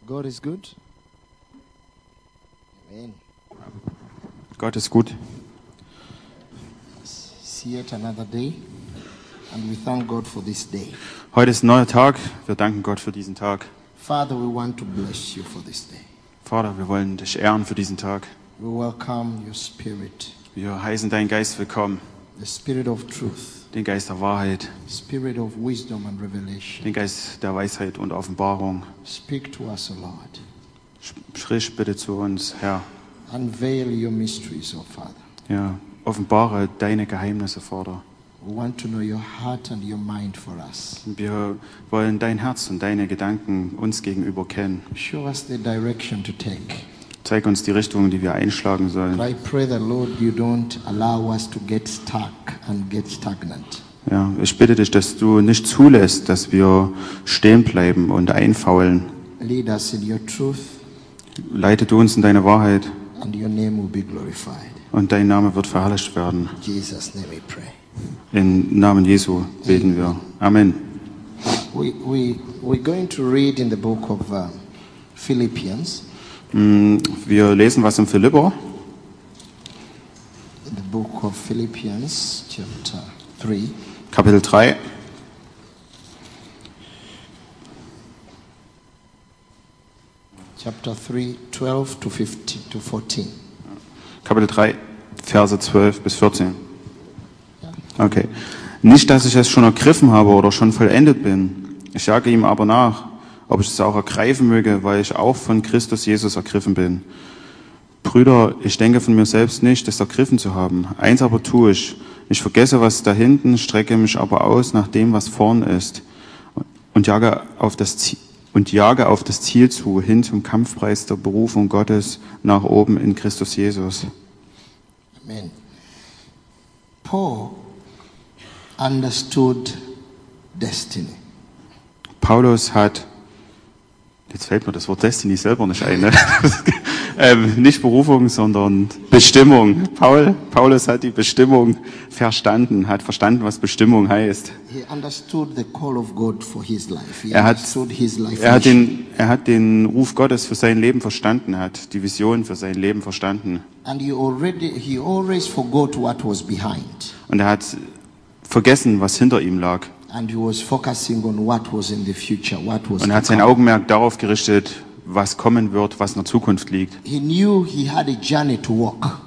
God is good. Amen. Gott ist gut. See yet another day, and we thank God for this day. Heute ist ein neuer Tag. Wir danken Gott für diesen Tag. Father, we want to bless you for this day. Vater, wir wollen dich ehren für diesen Tag. We welcome your spirit, Wir heißen deinen Geist willkommen, the spirit of truth, den Geist der Wahrheit, spirit of wisdom and revelation. den Geist der Weisheit und Offenbarung. Speak to us, O Lord. Sprich bitte zu uns, Herr. Unveil your mysteries, O Father. Ja, offenbare deine Geheimnisse, Vater. We want to know your heart and your mind for us. Wir wollen dein Herz und deine Gedanken uns gegenüber kennen. Show us the direction to take. Zeig uns die Richtung, die wir einschlagen sollen. I pray that, Lord, you don't allow us to get stuck and get stagnant. Ja, ich bitte dich, dass du nicht zulässt, dass wir stehen bleiben und einfaulen. Lead us in your truth, Leite du uns in deine Wahrheit and your name will be glorified. und dein Name wird verherrlicht werden. In Jesus' name we pray. Im Namen Jesu beten wir. Amen. We're going to read in the book of Philippians. Wir lesen was im Philipper, In the book of Philippians, chapter 3. Kapitel 3. Chapter 3, 12 to 15 to 14. Kapitel 3, Verse 12 bis 14. Okay. Nicht, dass ich es schon ergriffen habe oder schon vollendet bin. Ich jage ihm aber nach, ob ich es auch ergreifen möge, weil ich auch von Christus Jesus ergriffen bin. Brüder, ich denke von mir selbst nicht, es ergriffen zu haben. Eins aber tue ich. Ich vergesse, was da hinten, strecke mich aber aus nach dem, was vorn ist und jage auf das Ziel zu, hin zum Kampfpreis der Berufung Gottes nach oben in Christus Jesus. Amen. Paul understood destiny. Paulus hat, jetzt fällt mir das Wort Destiny selber nicht ein, ne? Nicht Berufung, sondern Bestimmung. Paulus hat die Bestimmung verstanden, hat verstanden, was Bestimmung heißt. He understood the call of God for his life. He Er understood his life. hat den Ruf Gottes für sein Leben verstanden, hat die Vision für sein Leben verstanden. And he always forgot what was behind. Und er hat vergessen, was hinter ihm lag. And he was focusing on what was in the future, what was Und er hat to sein come. Augenmerk darauf gerichtet, was kommen wird, was in der Zukunft liegt. He knew he had a journey to walk.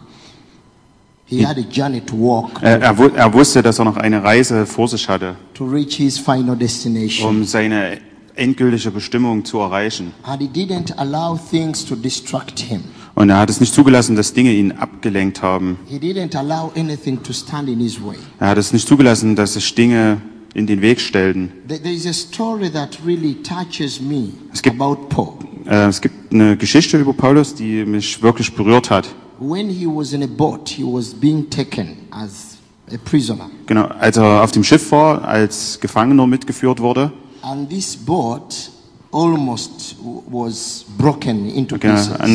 He had a journey to walk Er wusste, dass er noch eine Reise vor sich hatte, to reach his final destination. um seine endgültige Bestimmung zu erreichen. And he didn't allow things to distract him. Und er hat es nicht zugelassen, dass Dinge ihn abgelenkt haben. He didn't allow anything to stand in his way. Er hat es nicht zugelassen, dass sich Dinge in den Weg stellten. There is a story that really touches me Es gibt- about Paul. Es gibt eine Geschichte über Paulus, die mich wirklich berührt hat. When he was in a boat, he was being taken as a prisoner. Genau, als er auf dem Schiff war, als Gefangener mitgeführt wurde. And this boat almost was broken into Genau, pieces. und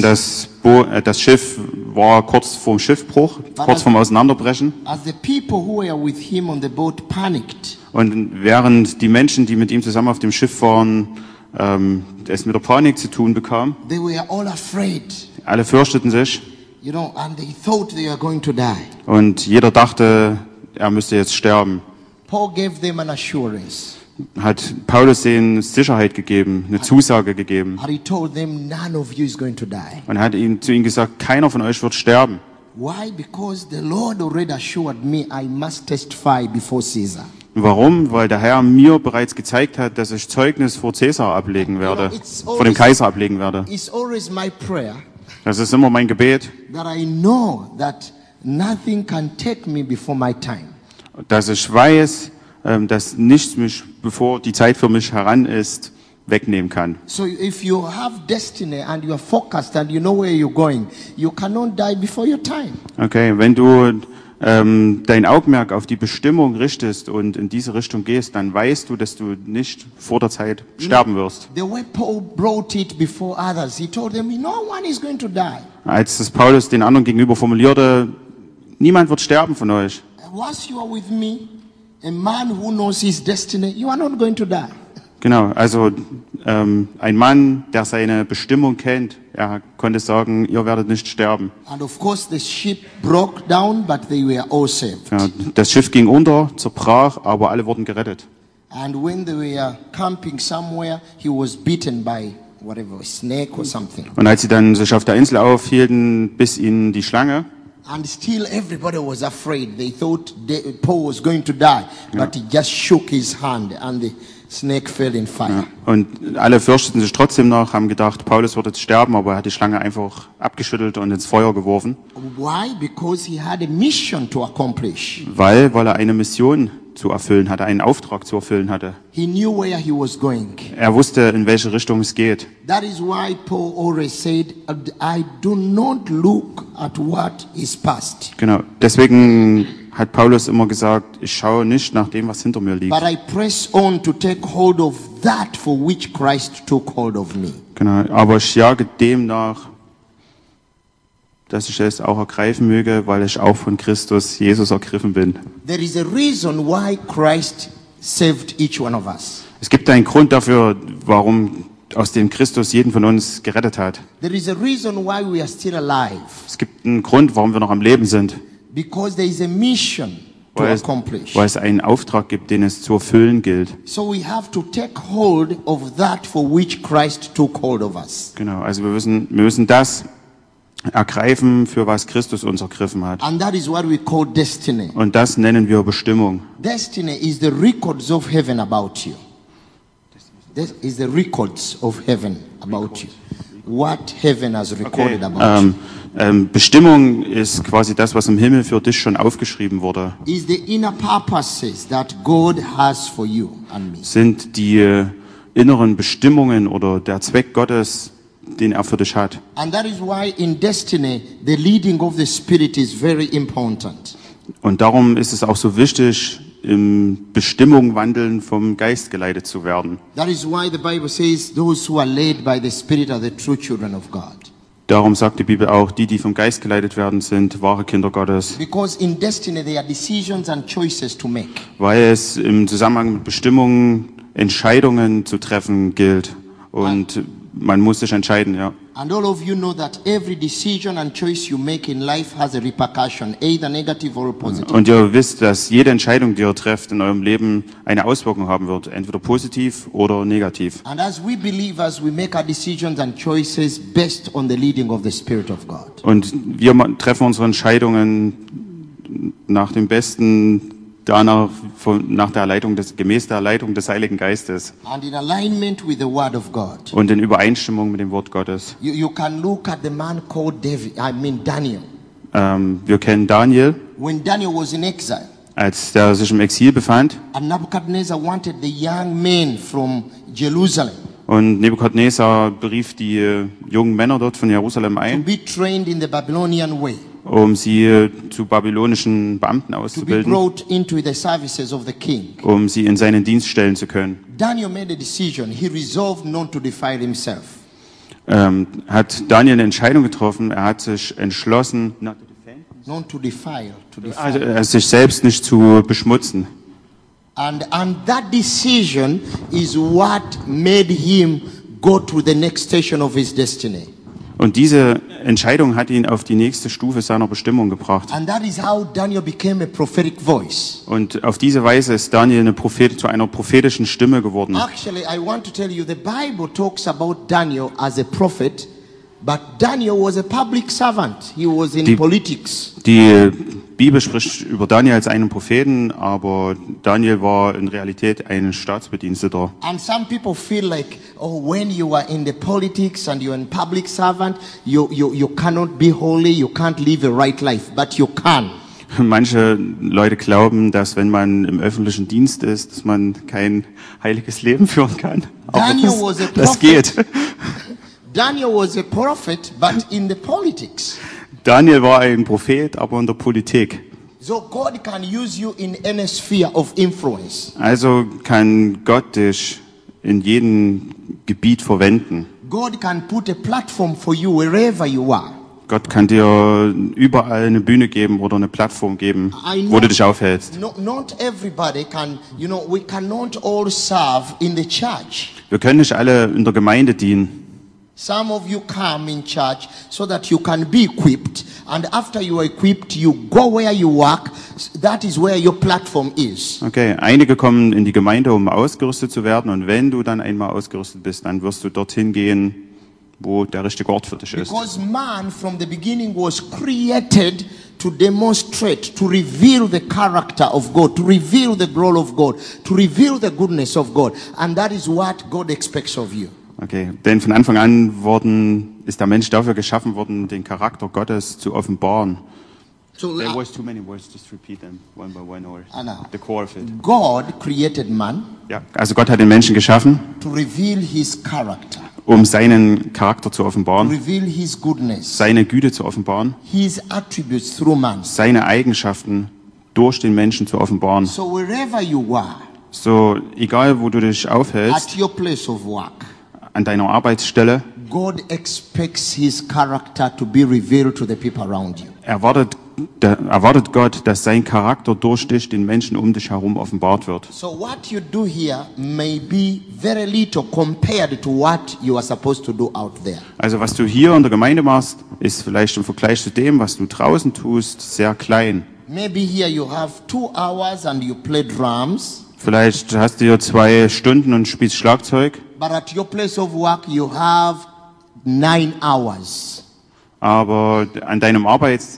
das Schiff war kurz vorm Schiffbruch, kurz vorm Auseinanderbrechen. As the people who were with him on the boat panicked, Und während die Menschen, die mit ihm zusammen auf dem Schiff waren, es mit der Panik zu tun bekam, they were all afraid, alle fürchteten sich and they thought they were going to die. und jeder dachte, er müsste jetzt sterben. Paul gave them an assurance. Hat Paulus denen Sicherheit gegeben, eine Zusage gegeben. And he told them, none of you is going to die. Und er hat zu ihnen gesagt, keiner von euch wird sterben. Why? Because the Lord already assured me I must testify before Caesar. Warum? Weil der Herr mir bereits gezeigt hat, dass ich Zeugnis vor Cäsar ablegen werde, vor dem Kaiser ablegen werde. It's always my prayer Das ist immer mein Gebet, that I know that nothing can take me before my time. dass ich weiß, dass nichts mich, bevor die Zeit für mich heran ist, wegnehmen kann. So if you have destiny and you are focused and you know where you're going, you cannot die before your time. Okay, wenn du dein Augenmerk auf die Bestimmung richtest und in diese Richtung gehst, dann weißt du, dass du nicht vor der Zeit sterben wirst. The way Paul brought it before others, he told them, no one is going to die. Als das Paulus den anderen gegenüber formulierte, niemand wird sterben von euch. Once you are with me, a man who knows his destiny, you are not going to die. Genau, also ein Mann, der seine Bestimmung kennt, er konnte sagen, ihr werdet nicht sterben. And of course the ship broke down, but they were all saved. Ja, das Schiff ging unter, zerbrach, aber alle wurden gerettet. And when they were camping somewhere, he was bitten by whatever, a snake or something. Und als sie dann sich auf der Insel aufhielten, biss ihnen die Schlange. And still everybody was afraid. They thought Paul was going to die, but he just shook his hand and the snake fell in fire. Ja. Und alle fürchteten sich trotzdem noch, haben gedacht, Paulus wird jetzt sterben, aber er hat die Schlange einfach abgeschüttelt und ins Feuer geworfen. Why? Because he had a mission to accomplish. Weil er eine Mission zu erfüllen hatte, einen Auftrag zu erfüllen hatte. He knew where he was going. Er wusste, in welche Richtung es geht. That is why Paul always said, I do not look at what is past. Genau. Deswegen hat Paulus immer gesagt, ich schaue nicht nach dem, was hinter mir liegt. But I press on to take hold of that for which Christ took hold of me. Genau. Aber ich jage dem nach, dass ich es auch ergreifen möge, weil ich auch von Christus Jesus ergriffen bin. There is a reason why Christ saved each one of us. Es gibt einen Grund dafür, warum aus dem Christus jeden von uns gerettet hat. There is a reason why we are still alive. Es gibt einen Grund, warum wir noch am Leben sind. Because there is a mission to accomplish. Weil es einen Auftrag gibt, den es zu erfüllen gilt. So we have to take hold of that for which Christ took hold of us. Genau, also wir müssen das ergreifen, für was Christus uns ergriffen hat. And that is what we call destiny. Und das nennen wir Bestimmung. Destiny is the records of heaven about you. This is the records of heaven about you. What heaven has recorded about you. Bestimmung ist quasi das, was im Himmel für dich schon aufgeschrieben wurde. Is the inner purposes that God has for you and me. Sind die inneren Bestimmungen oder der Zweck Gottes, den er für dich hat. And that is why in destiny the leading of the Spirit is very important. Und darum ist es auch so wichtig, im Bestimmung wandeln, vom Geist geleitet zu werden. That is why the Bible says those who are led by the Spirit are the true children of God. Darum sagt die Bibel auch, die vom Geist geleitet werden, sind wahre Kinder Gottes. Because in destiny there are decisions and choices to make. Weil es im Zusammenhang mit Bestimmungen Entscheidungen zu treffen gilt. Und man muss sich entscheiden, ja. And all of you know that every decision and choice you make in life has a repercussion, either negative or positive. Und ihr wisst, dass jede Entscheidung, die ihr trefft in eurem Leben, eine Auswirkung haben wird, entweder positiv oder negativ. And as we believers, we make our decisions and choices based on the leading of the Spirit of God. Und wir treffen unsere Entscheidungen nach dem besten, gemäß der Leitung des Heiligen Geistes. And in alignment with the Word of God. Und in Übereinstimmung mit dem Wort Gottes. You can look at the man called Daniel. Wir kennen Daniel. When Daniel was in exile. Als der sich im Exil befand. And Nebuchadnezzar wanted the young men from Jerusalem. Und Nebukadnezar berief die jungen Männer dort von Jerusalem ein, to be trained in the Babylonian way. Um sie zu babylonischen Beamten auszubilden, um sie in seinen Dienst stellen zu können. Daniel made a decision. He resolved not to defile himself. Hat Daniel eine Entscheidung getroffen. Er hat sich entschlossen, also sich selbst nicht zu beschmutzen. And that decision is what made him go to the next station of his destiny. Und diese Entscheidung hat ihn auf die nächste Stufe seiner Bestimmung gebracht. And that is how Daniel became a prophetic voice. Und auf diese Weise ist Daniel zu einer prophetischen Stimme geworden. Actually, I want to tell you, the Bible talks about Daniel as a prophet, but Daniel was a public servant. He was in politics. Die Bibel spricht über Daniel als einen Propheten, aber Daniel war in Realität ein Staatsbediensteter. And some people feel like, oh, when you are in the politics and you're a public servant, you cannot be holy, you can't live a right life, but you can. Manche Leute glauben, dass wenn man im öffentlichen Dienst ist, dass man kein heiliges Leben führen kann. Aber das geht. Daniel was a prophet, but in the politics. Daniel war ein Prophet, aber in der Politik. So God can use you in any sphere of influence. Also kann Gott dich in jedem Gebiet verwenden. God can put a platform for you wherever you are. Gott kann dir überall eine Bühne geben oder eine Plattform geben, wo du dich aufhältst. Not everybody can, we cannot all serve in the church. Wir können nicht alle in der Gemeinde dienen. Some of you come in church so that you can be equipped, and after you are equipped, you go where you work. That is where your platform is. Okay, einige kommen in die Gemeinde, um ausgerüstet zu werden, und wenn du dann einmal ausgerüstet bist, dann wirst du dorthin gehen, wo der richtige Ort für dich ist. Because man from the beginning was created to demonstrate, to reveal the character of God, to reveal the glory of God, to reveal the goodness of God, and that is what God expects of you. Okay, denn von Anfang an ist der Mensch dafür geschaffen worden, den Charakter Gottes zu offenbaren. So, There was too many words, just repeat them one by one, or the core of it. God created man, Ja, also Gott hat den Menschen geschaffen, to reveal his character, um seinen Charakter zu to offenbaren, reveal his goodness, seine Güte zu offenbaren, his attributes through man. seine Eigenschaften durch den Menschen zu offenbaren. So wherever you are, So, egal wo du dich aufhältst, at your place of work, an deiner Arbeitsstelle, God expects his character to be revealed to the people around you. erwartet Gott, dass sein Charakter durch dich den Menschen um dich herum offenbart wird. So what you do here may be very little compared to what you are supposed to do out there. Also was du hier in der Gemeinde machst, ist vielleicht im Vergleich zu dem, was du draußen tust, sehr klein. Maybe here you have 2 hours and you play drums, Vielleicht hast du hier 2 Stunden und spielst Schlagzeug, but at your place of work you have 9 hours. aber an deinem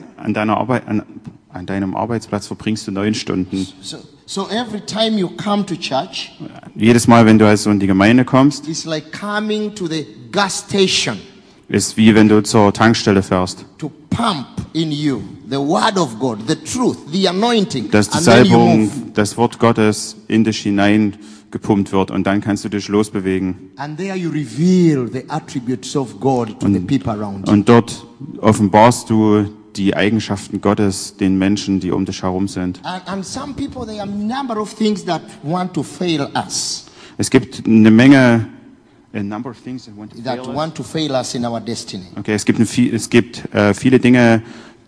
Arbeitsplatz verbringst du 9 Stunden. So every time you come to church, Jedes Mal, wenn du also in die Gemeinde kommst, it's like coming to the gas station ist wie wenn du zur Tankstelle fährst. to pump in you the word of God, the truth, the anointing, Dass die and then you Salbung, move. das Wort Gottes in dich hineingepumpt wird und dann kannst du dich losbewegen. And there you reveal the attributes of God to the people around you. Und dort offenbarst du die Eigenschaften Gottes den Menschen, die um dich herum sind. And some people, there are a number of things that want to fail us, Es gibt eine Menge, a number of things that want to that fail us. want to fail us in our destiny. Okay, es gibt viele Dinge,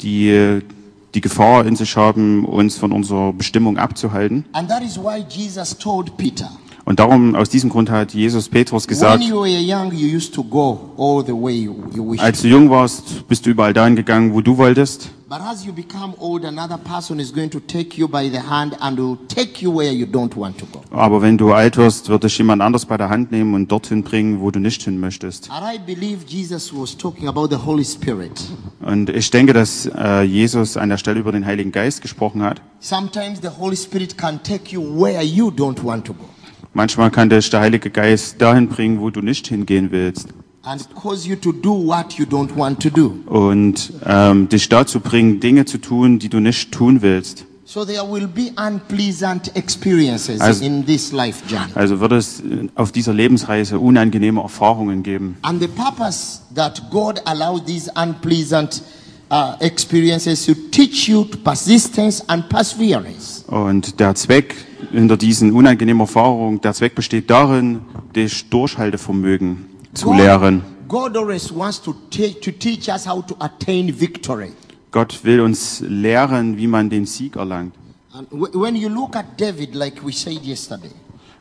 die die Gefahr in sich haben, uns von unserer Bestimmung abzuhalten. And that is why Jesus told Peter, Und darum, aus diesem Grund hat Jesus Petrus when gesagt, you were young, you used to go all the way you wished. als du jung warst, bist du überall dahin gegangen, wo du wolltest. But as you become old, another person is going to take you by the hand and will take you where you don't want to go. Aber wenn du alt wirst, wird dich jemand anders bei der Hand nehmen und dorthin bringen, wo du nicht hin möchtest. And I believe Jesus was talking about the Holy Spirit. Und ich denke, dass Jesus an der Stelle über den Heiligen Geist gesprochen hat. Sometimes the Holy Spirit can take you where you don't want to go, Manchmal kann dich der Heilige Geist dahin bringen, wo du nicht hingehen willst. and cause you to do what you don't want to do. Und dich dazu bringen, Dinge zu tun, die du nicht tun willst. So there will be unpleasant experiences Also- in this life journey. Also wird es auf dieser Lebensreise unangenehme Erfahrungen geben. And the purpose that God allowed these unpleasant experiences to teach you persistence and perseverance. Und der Zweck hinter diesen unangenehmen Erfahrungen, der Zweck besteht darin, dich Durchhaltevermögen zu lehren. God always wants to teach us how to attain victory. Gott will uns lehren, wie man den Sieg erlangt. And when you look at David, like we said yesterday,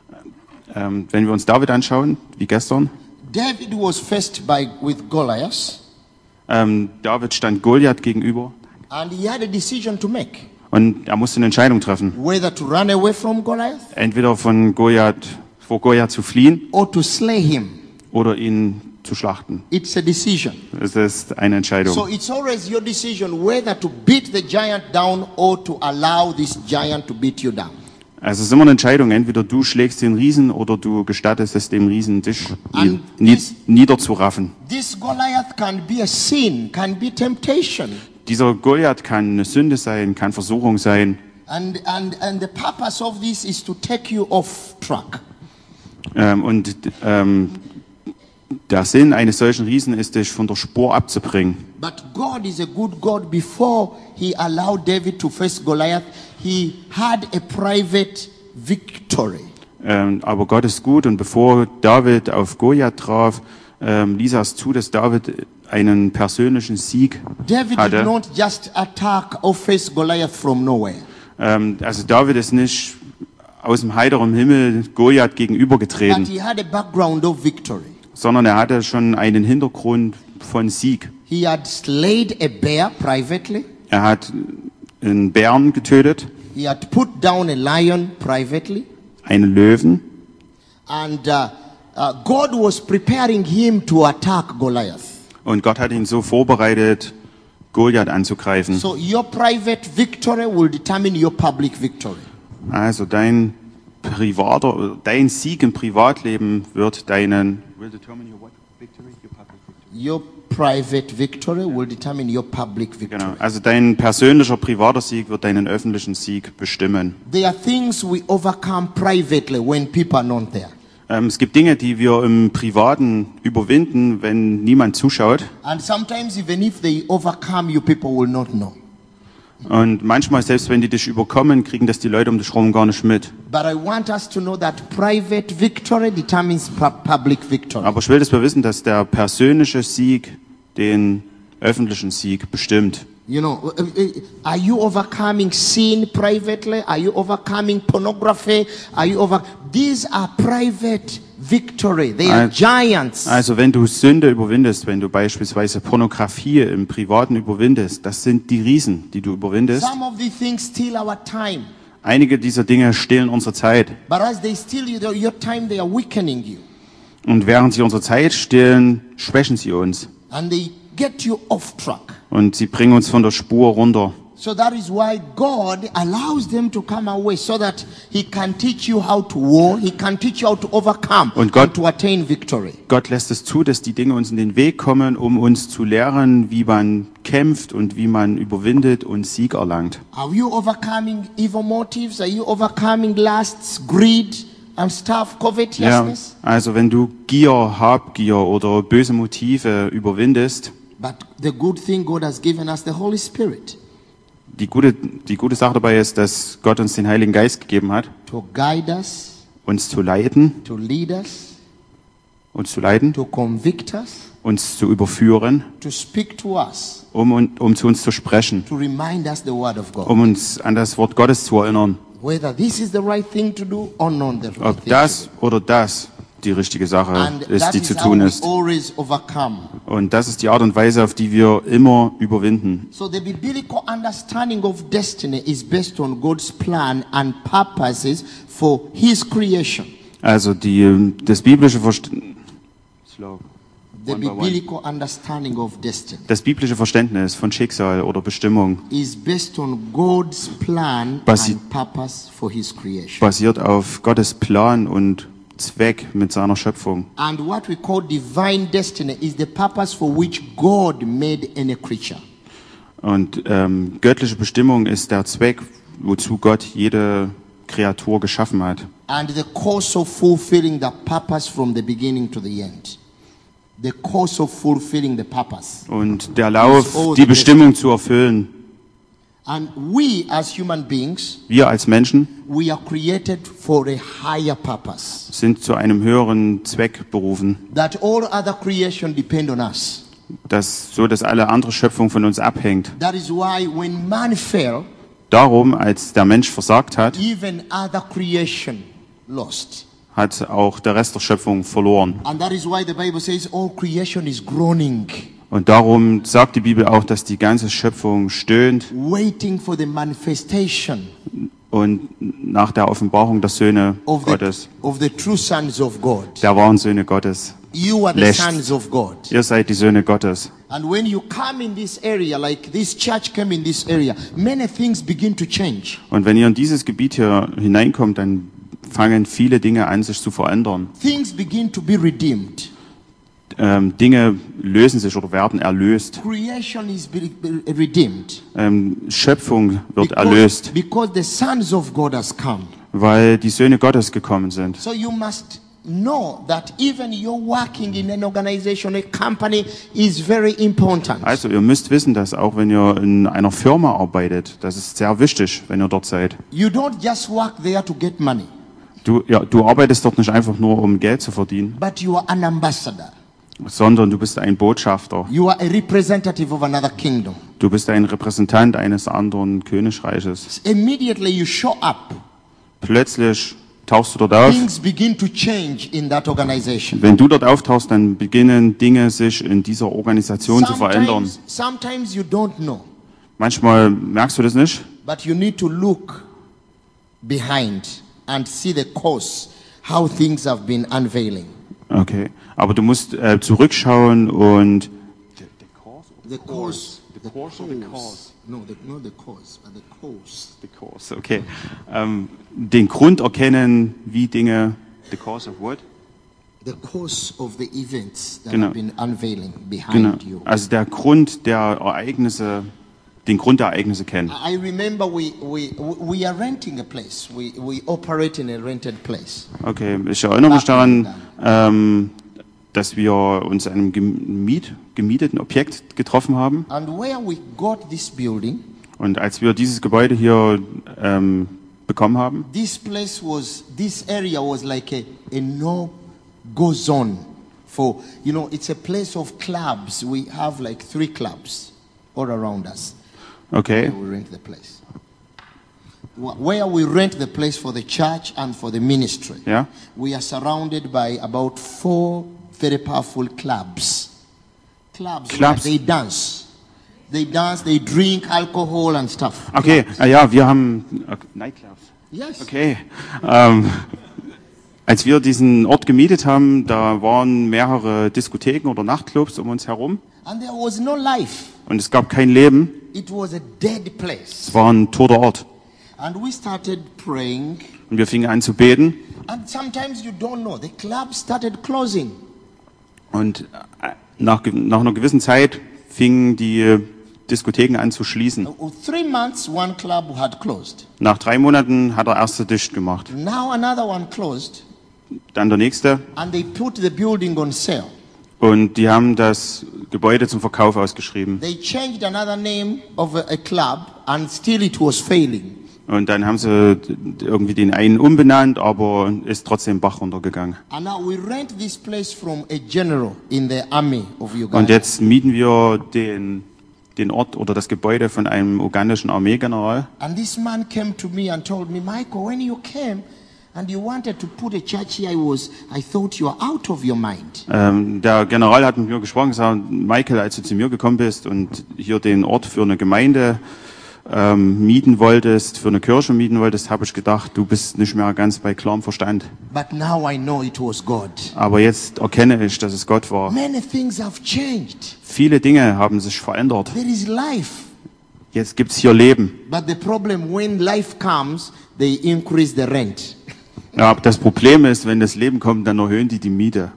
Wenn wir uns David anschauen, wie gestern, David was faced with Goliath, David stand Goliath gegenüber and he had a decision to make, und er musste eine Entscheidung treffen. whether to run away from Goliath Entweder vor Goliath zu fliehen or to slay him. oder ihn zu schlachten. It's a decision. Es ist eine Entscheidung. So it's always your decision whether to beat the giant down or to allow this giant to beat you down. Also es ist immer eine Entscheidung, entweder du schlägst den Riesen oder du gestattest es dem Riesen, dich And niederzuraffen. This Goliath can be a sin, can be temptation. Dieser Goliath kann eine Sünde sein, kann Versuchung sein. And the purpose of this is to take you off track. Der Sinn eines solchen Riesen ist, dich von der Spur abzubringen. But God is a good God. Before he allowed David to face Goliath, he had a private victory. Aber Gott ist gut und bevor David auf Goliath traf, ließ er es zu, dass David einen persönlichen Sieg David did hatte. not just attack or face Goliath from nowhere. Also David ist nicht aus dem heiteren Himmel Goliath But gegenübergetreten, he had a background of victory. sondern er hatte schon einen Hintergrund von Sieg. He had slayed a bear privately. Er hat einen Bären getötet, He had put down a lion privately. einen Löwen, And God was preparing him to attack Goliath. und Gott hat ihn so vorbereitet, Goliath anzugreifen. So your private victory will determine your public victory. Also dein Sieg im Privatleben wird deinen Your private victory will determine your public victory. Genau. Also dein persönlicher privater Sieg wird deinen öffentlichen Sieg bestimmen. There are things we overcome privately when people are not there. Es gibt Dinge, die wir im Privaten überwinden, wenn niemand zuschaut. And sometimes even if they overcome you, people will not know. Und manchmal, selbst wenn die dich überkommen, kriegen das die Leute um dich herum gar nicht mit. But I want us to know that private victory determines public victory. Aber ich will, dass wir wissen, dass der persönliche Sieg den öffentlichen Sieg bestimmt. You know, are you overcoming sin privately? Are you overcoming pornography? These are private victory. They are giants. Also wenn du Sünde überwindest, wenn du beispielsweise Pornografie im Privaten überwindest, das sind die Riesen, die du überwindest. Some of these things steal our time. Einige dieser Dinge stehlen unsere Zeit. But as they steal your time, they are weakening you. Und während sie unsere Zeit stehlen, schwächen sie uns. And they get you off track. Und sie bringen uns von der Spur runter. So that is why God allows them to come our way, so that He can teach you how to war, He can teach you how to overcome Und Gott- and to attain victory. Gott lässt es zu, dass die Dinge uns in den Weg kommen, um uns zu lehren, wie man kämpft und wie man überwindet und Sieg erlangt. Are you overcoming evil motives? Are you overcoming lusts, greed, and stuff, Ja, covetousness? also wenn du Gier, Habgier oder böse Motive überwindest, But the good thing, God has given us the Holy Spirit die gute Sache dabei ist, dass Gott uns den Heiligen Geist gegeben hat, to guide us, uns zu leiten, to lead us, to convict us, uns zu überführen, to speak to us, um zu uns zu sprechen, to remind us the Word of God. um uns an das Wort Gottes zu erinnern, Whether this is the right thing to do or not the right ob thing das oder das die richtige Sache And ist, that die is zu how tun we ist. always overcome. Und das ist die Art und Weise, auf die wir immer überwinden. So the biblical understanding of destiny is based on God's plan and purposes for His creation. Also das biblische Verständnis. The biblical understanding of destiny Das biblische Verständnis von Schicksal oder Bestimmung is based on God's plan Basi- and purpose for His creation. basiert auf Gottes Plan und Zweck mit seiner Schöpfung. And what we call divine destiny is the purpose for which God made any creature. Und göttliche Bestimmung ist der Zweck, wozu Gott jede Kreatur geschaffen hat. And the course of fulfilling the purpose from the beginning to the end. The course of fulfilling the purpose. Und der Lauf, all die the Bestimmung zu erfüllen. And we as human beings, Wir als Menschen we are created for a higher purpose. sind zu einem höheren Zweck berufen, That all other creation depend on us. dass alle andere Schöpfung von uns abhängt. That is why when man fell, Darum, als der Mensch versagt hat, even other creation lost. hat auch der Rest der Schöpfung verloren. And that is why the Bible says all creation is groaning, Und darum sagt die Bibel auch, dass die ganze Schöpfung stöhnt waiting for the manifestation und nach der Offenbarung der Söhne of Gottes, the true sons of God. der wahren Söhne Gottes. You are the Lest. sons of God. Ihr seid die Söhne Gottes. And when you come in this area, like this church came in this area, many things begin to change. Und wenn ihr in dieses Gebiet hier hineinkommt, dann fangen viele Dinge an, sich zu verändern. Things begin to be redeemed. Dinge lösen sich oder werden erlöst. Creation is redeemed. Schöpfung wird erlöst, Because the sons of God has come. weil die Söhne Gottes gekommen sind. So you must know that even you're working in an organization, a company is very important. Also ihr müsst wissen, dass auch wenn ihr in einer Firma arbeitet, das ist sehr wichtig, wenn ihr dort seid. You don't just work there to get money, Du arbeitest dort nicht einfach nur, um Geld zu verdienen, but you are an ambassador. sondern du bist ein Botschafter. You are a representative of another kingdom. Du bist ein Repräsentant eines anderen Königreiches. Immediately you show up, Plötzlich tauchst du dort auf. things begin to change in that organization. Wenn du dort auftauchst, dann beginnen Dinge sich in dieser Organisation zu verändern. Sometimes you don't know, Manchmal merkst du das nicht, but you need to look behind and see the course, how things have been unveiling. okay. Aber du musst zurückschauen und The course. The course. No, not the cause, but the course. okay. Den Grund erkennen, wie Dinge. The cause of what? The course of the events that Genau. have been unveiling Genau. behind you. Also der Grund der Ereignisse, den Grund der Ereignisse kennen. I remember we are renting a place. We operate in a rented place. Okay, ich erinnere mich daran, dass wir uns in einem gemieteten Objekt getroffen haben. And where we got this building, Und als wir dieses Gebäude hier bekommen haben, this area was like a no-go zone for, it's a place of clubs. We have like 3 clubs all around us. okay, We rent the place. Where we rent the place for the church and for the ministry, ja, we are surrounded by about 4 very powerful clubs. Clubs. Where Clubs. they dance. They dance, they drink alcohol and stuff. okay, ja, wir haben Nightclubs. Yes. Okay, als wir diesen Ort gemietet haben, da waren mehrere Diskotheken oder Nachtclubs um uns herum And there was no life. und es gab kein Leben. It was a dead place. Es war ein toter Ort And we started praying. und wir fingen an zu beten And sometimes you don't know. The club started closing. und nach einer gewissen Zeit fingen die Diskotheken an zu schließen. 3 months, one club had closed. Nach 3 Monaten hat der erste dicht gemacht. Now another one closed. Dann der nächste. And they put the building on sale. Und die haben das Gebäude zum Verkauf ausgeschrieben. They changed another name of a club and still it was failing. Und dann haben sie irgendwie den einen umbenannt, aber ist trotzdem Bach runtergegangen. And now we rent this place from a general in the army of Uganda. Und jetzt mieten wir den Ort oder das Gebäude von einem ugandischen Armeegeneral. And this man came to me and told me, Michael, when you came and you wanted to put a church here, I thought you are out of your mind. Der General hat mit mir gesprochen und gesagt, Michael, als du zu mir gekommen bist und hier den Ort für eine Gemeinde mieten wolltest, für eine Kirche mieten wolltest, habe ich gedacht, du bist nicht mehr ganz bei klarem Verstand. But now I know it was God. Aber jetzt erkenne ich, dass es Gott war. Many things have changed. Viele Dinge haben sich verändert. There is life. Jetzt gibt's hier Leben. But the problem, when life comes, they increase the rent. Ja, aber das Problem ist, wenn das Leben kommt, dann erhöhen die Miete.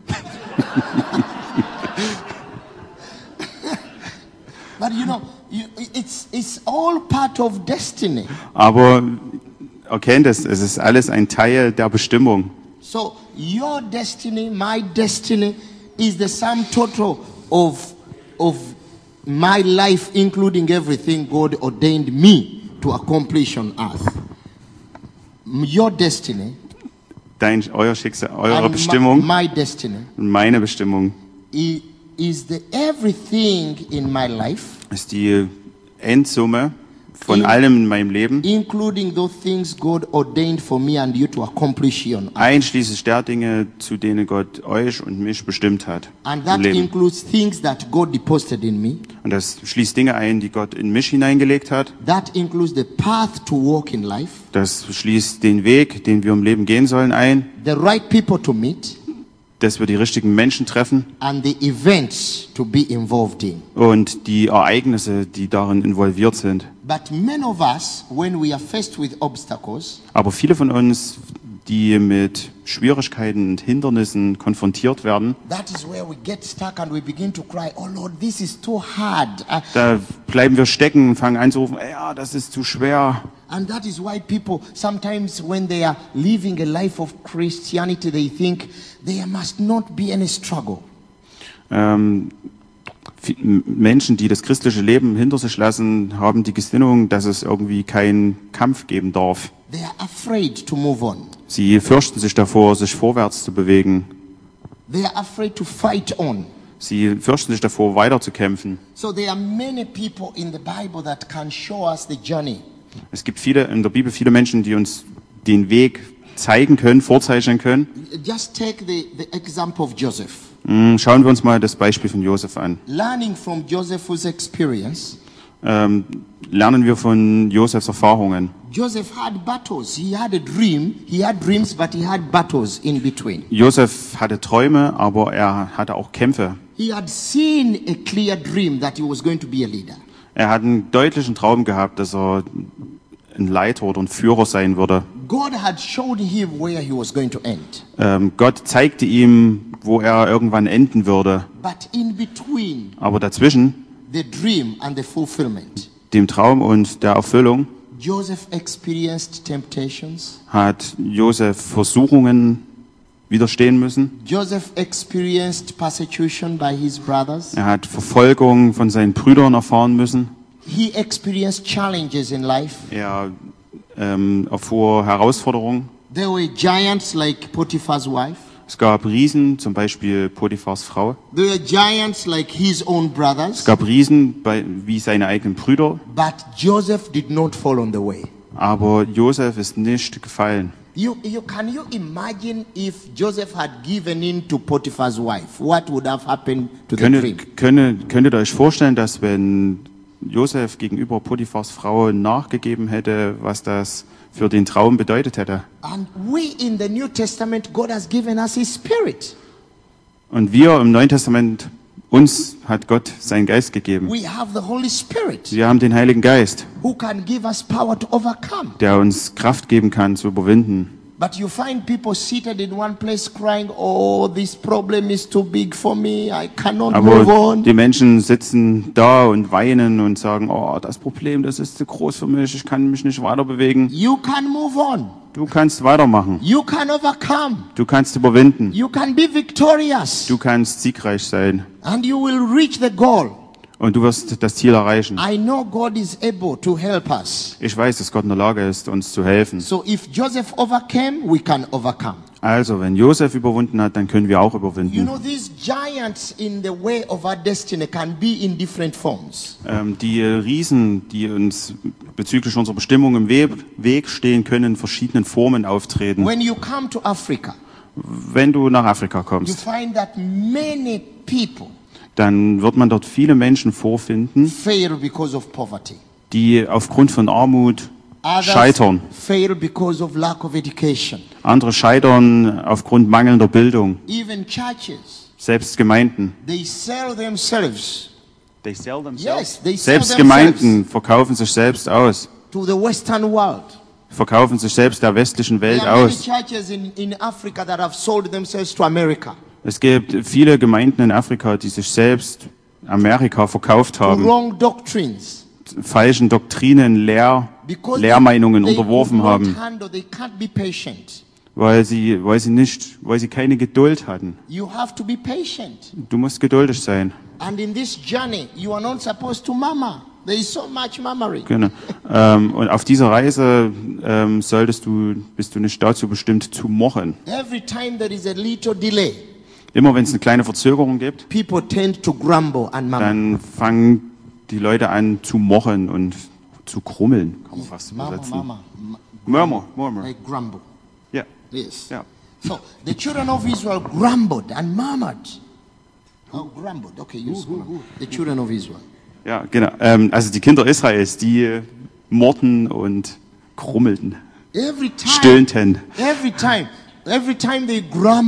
But it's all part of destiny. Aber erkennt es ist alles ein Teil der Bestimmung. So your destiny, my destiny, is the sum total of my life, including everything God ordained me to accomplish on earth. Your destiny Euer Schicksal, eure and Bestimmung my destiny und meine Bestimmung is the everything in my life, ist die Endsumme von allem in meinem Leben, including those things God ordained for me and you to accomplish here on earth. einschließlich der Dinge, zu denen Gott euch und mich bestimmt hat And im that Leben. includes things that God deposited in me. Und das schließt Dinge ein, die Gott in mich hineingelegt hat. That includes the path to walk in life, Das schließt den Weg, den wir im Leben gehen sollen, ein, the right people to meet, dass wir die richtigen Menschen treffen and the events to be involved in. und die Ereignisse, die darin involviert sind. But many of us, when we are faced with obstacles, Aber viele von uns, die mit Schwierigkeiten und Hindernissen konfrontiert werden, that is where we get stuck and we begin to cry, oh Lord, this is too hard. da bleiben wir stecken und fangen an zu rufen, ja, das ist zu schwer. And that is why people, sometimes when they are living a life of Christianity, they think there must not be any struggle. Menschen, die das christliche Leben hinter sich lassen, haben die Gesinnung, dass es irgendwie keinen Kampf geben darf. They are afraid to move on. Sie fürchten sich davor, sich vorwärts zu bewegen. They are afraid to fight on. Sie fürchten sich davor, weiterzukämpfen. So there are many people in the Bible that can show us the journey. Es gibt in der Bibel viele Menschen, die uns den Weg zeigen können, vorzeichnen können. Just take the example of Joseph. Schauen wir uns mal das Beispiel von Josef an. Learning from Joseph's experience, Lernen wir von Josefs Erfahrungen. Joseph had battles. He had a dream. He had dreams, but he had battles in between. Josef hatte Träume, aber er hatte auch Kämpfe. He had seen a clear dream that he was going to be a leader. Er hat einen deutlichen Traum gehabt, dass er ein Leiter oder ein Führer sein würde. God had showed him where he was going to end. Gott zeigte ihm, wo er irgendwann enden würde. But in between Aber dazwischen, the dream and the fulfillment, dem Traum und der Erfüllung, Joseph experienced temptations. hat Josef Versuchungen widerstehen müssen. Joseph experienced persecution by his brothers. Er hat Verfolgung von seinen Brüdern erfahren müssen. He experienced challenges in life. Er erfuhr Herausforderungen. There were giants like Potiphar's wife. Es gab Riesen, zum Beispiel Potiphars Frau. There were giants like his own brothers. Es gab Riesen wie seine eigenen Brüder. But Joseph did not fall on the way. Aber Josef ist nicht gefallen. Can you imagine if Joseph had given in to Potiphar's wife? What would have happened to the dream? Könntet ihr euch vorstellen, dass wenn Josef gegenüber Potiphars Frau nachgegeben hätte, was das für den Traum bedeutet hätte? And we in the New Testament, God has given us His Spirit. Und wir im Neuen Testament, uns hat Gott seinen Geist gegeben. We have the Holy Spirit Wir haben den Heiligen Geist, who can give us power to overcome. der uns Kraft geben kann, zu überwinden. But you find people seated in one place crying, oh, this problem is too big for me, I cannot move Aber on. die Menschen sitzen da und weinen und sagen, oh, das Problem, das ist zu groß für mich, ich kann mich nicht weiter bewegen. You can move on. Du kannst weitermachen. You can overcome. Du kannst überwinden. You can be victorious. Du kannst siegreich sein. And you will reach the goal. Und du wirst das Ziel erreichen. I know God is able to help us. Ich weiß, dass Gott in der Lage ist, uns zu helfen. So if Joseph overcame, we can overcome. Also, wenn Josef überwunden hat, dann können wir auch You überwinden. know, these giants in the way of our destiny can be in different forms. Die Riesen, die uns bezüglich unserer Bestimmung im Weg stehen, können in verschiedenen Formen auftreten. When you come to Africa, Wenn du nach Afrika you kommst, find that many people dann wird man dort viele Menschen vorfinden, fail because of poverty. die aufgrund von Armut Others scheitern. fail because of lack of education. Andere scheitern aufgrund mangelnder Bildung. Even churches, Selbst Gemeinden. they sell themselves. Yes, they sell Selbst themselves Gemeinden verkaufen sich selbst aus. to the Western world. Verkaufen sich selbst der westlichen Welt There are many aus. churches in Africa that have sold themselves to America. Es gibt viele Gemeinden in Afrika, die sich selbst Amerika verkauft To haben, wrong doctrines. falschen Doktrinen, Because Lehrmeinungen they unterworfen could not haben, handle, they can't be patient. weil sie keine Geduld hatten. You have to be patient. Du musst geduldig sein. And in this journey, you are not supposed to murmur. There is so much murmuring. Genau. Und auf dieser Reise bist du nicht dazu bestimmt zu mochen. Every time there is a little delay, Immer wenn es eine kleine Verzögerung gibt, people tend to grumble and murmur. dann fangen die Leute an zu mochen und zu krummeln. Kann man fast übersetzen. Murmur. Like grumble. Ja. Yes. Ja. So the children of Israel grumbled and murmured. Oh, grumbled. Okay, use grumble. The children of Israel. Ja, genau. Also die Kinder Israels, die murrten und krummelten, stöhnten. Every time they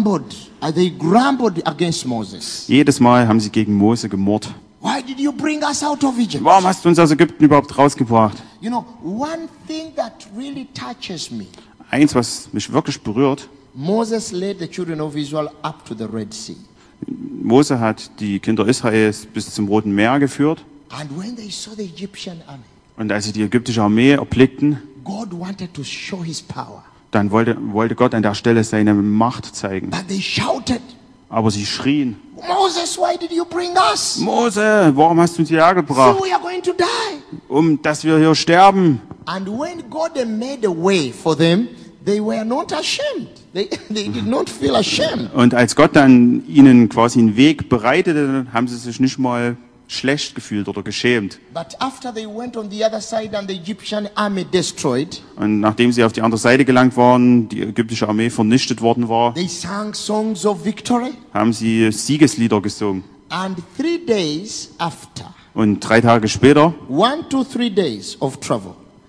grumbled against Moses. Jedes Mal haben sie gegen Mose gemurrt. Why did you bring us out of Egypt? Warum hast du uns aus Ägypten überhaupt rausgebracht? You know, one thing that really touches me. Eins, was mich wirklich berührt, Moses led the children of Israel up to the Red Sea. Mose hat die Kinder Israels bis zum Roten Meer geführt. And when they saw the Egyptian army, Und als sie die ägyptische Armee erblickten, God wanted to show his power. dann wollte Gott an der Stelle seine Macht zeigen. But they shouted, Aber sie schrien, Moses, why did you bring us? Mose, warum hast du uns hierher So gebracht? we are going to die. Dass wir hier sterben. And when God made a way for them, they were not ashamed. They did not feel ashamed. Und als Gott dann ihnen quasi einen Weg bereitete, haben sie sich nicht mal schlecht gefühlt oder geschämt. But after they went on the other side and the Egyptian army destroyed, Und nachdem sie auf die andere Seite gelangt waren, die ägyptische Armee vernichtet worden war, they sang songs of victory. haben sie Siegeslieder gesungen. And 3 days after, Und 3 Tage später, 1 to 3 days of travel,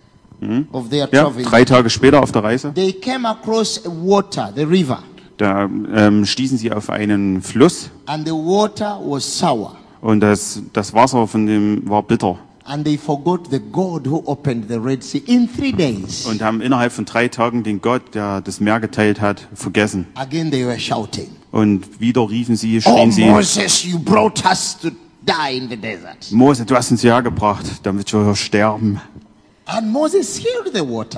of their ja, travel, 3 Tage später auf der Reise, they came across water, the river, da stießen sie auf einen Fluss and the water was sour. und das Wasser von dem war bitter. And they forgot the God who opened the Red Sea in 3 days. Und haben innerhalb von 3 Tagen den Gott, der das Meer geteilt hat, vergessen. Again they were shouting, Und wieder riefen sie, "Oh schrien sie, Moses, you brought us to die in the desert." Mose, du hast uns hierher gebracht, damit wir sterben. And Moses healed the water.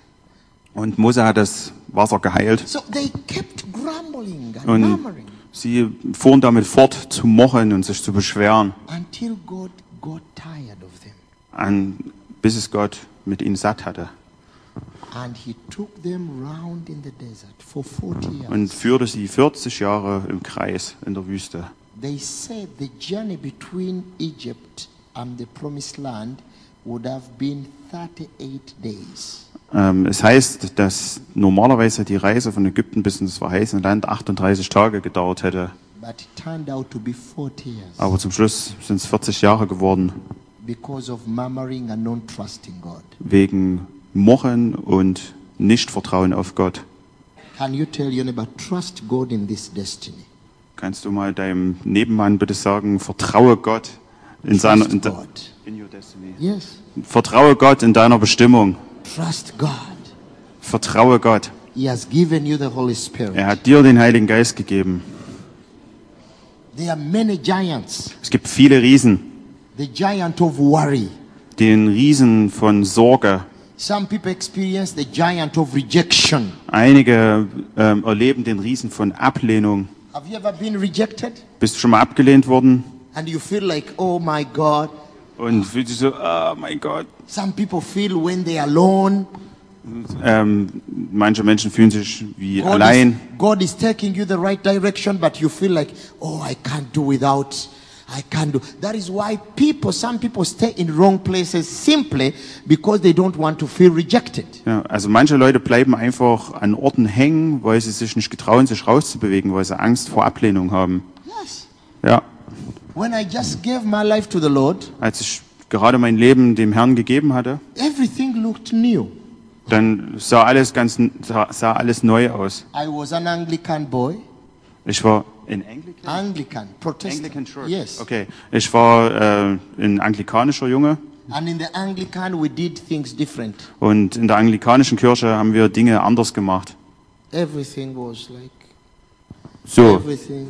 Und Mose hat das Wasser geheilt. So they kept grumbling and Und murmuring sie fuhren damit fort zu murren und sich zu beschweren, until God got tired of them. bis es Gott mit ihnen satt hatte. And he took them round in the desert for 40 years. Und führte sie 40 Jahre im Kreis in der Wüste. They said the journey between Egypt and the promised land would have been 38 days. Es heißt, dass normalerweise die Reise von Ägypten bis ins verheißene Land 38 Tage gedauert hätte. But it turned out to be 40 years Aber zum Schluss sind es 40 Jahre geworden, because of murmuring and not trusting God. wegen Murren und Nichtvertrauen auf Gott. Can you tell your neighbor, trust God in this destiny? Kannst du mal deinem Nebenmann bitte sagen, vertraue Gott in seiner Trust God. in your destiny. Yes. Vertraue Gott in deiner Bestimmung. Trust God. Vertraue Gott. He has given you the Holy Spirit. Er hat dir den Heiligen Geist gegeben. There are many giants. Es gibt viele Riesen, The giant of worry. den Riesen von Sorge. Some people experience the giant of rejection. Einige erleben den Riesen von Ablehnung. Have you ever been rejected? Bist du schon mal abgelehnt worden? And you feel like, oh my God. Und fühlst dich so, oh mein Gott. Some people feel when they are alone, Manche Menschen fühlen sich wie allein. God is taking you the right direction, but you feel like, oh, I can't do without. I can't do. That is why some people stay in wrong places simply because they don't want to feel rejected. Ja, also manche Leute bleiben einfach an Orten hängen, weil sie sich nicht getrauen, sich rauszubewegen, weil sie Angst vor Ablehnung haben. Yes. Ja, When I just gave my life to the Lord, als ich gerade mein Leben dem Herrn gegeben hatte, everything looked new. dann sah alles neu aus. I was an Anglican boy. Ich war in Anglican? Anglican, Protestant. Anglican Church. Yes. Okay, ich war ein anglikanischer Junge And in the Anglican, we did things different. und in der anglikanischen Kirche haben wir Dinge anders gemacht. Everything was like So, everything.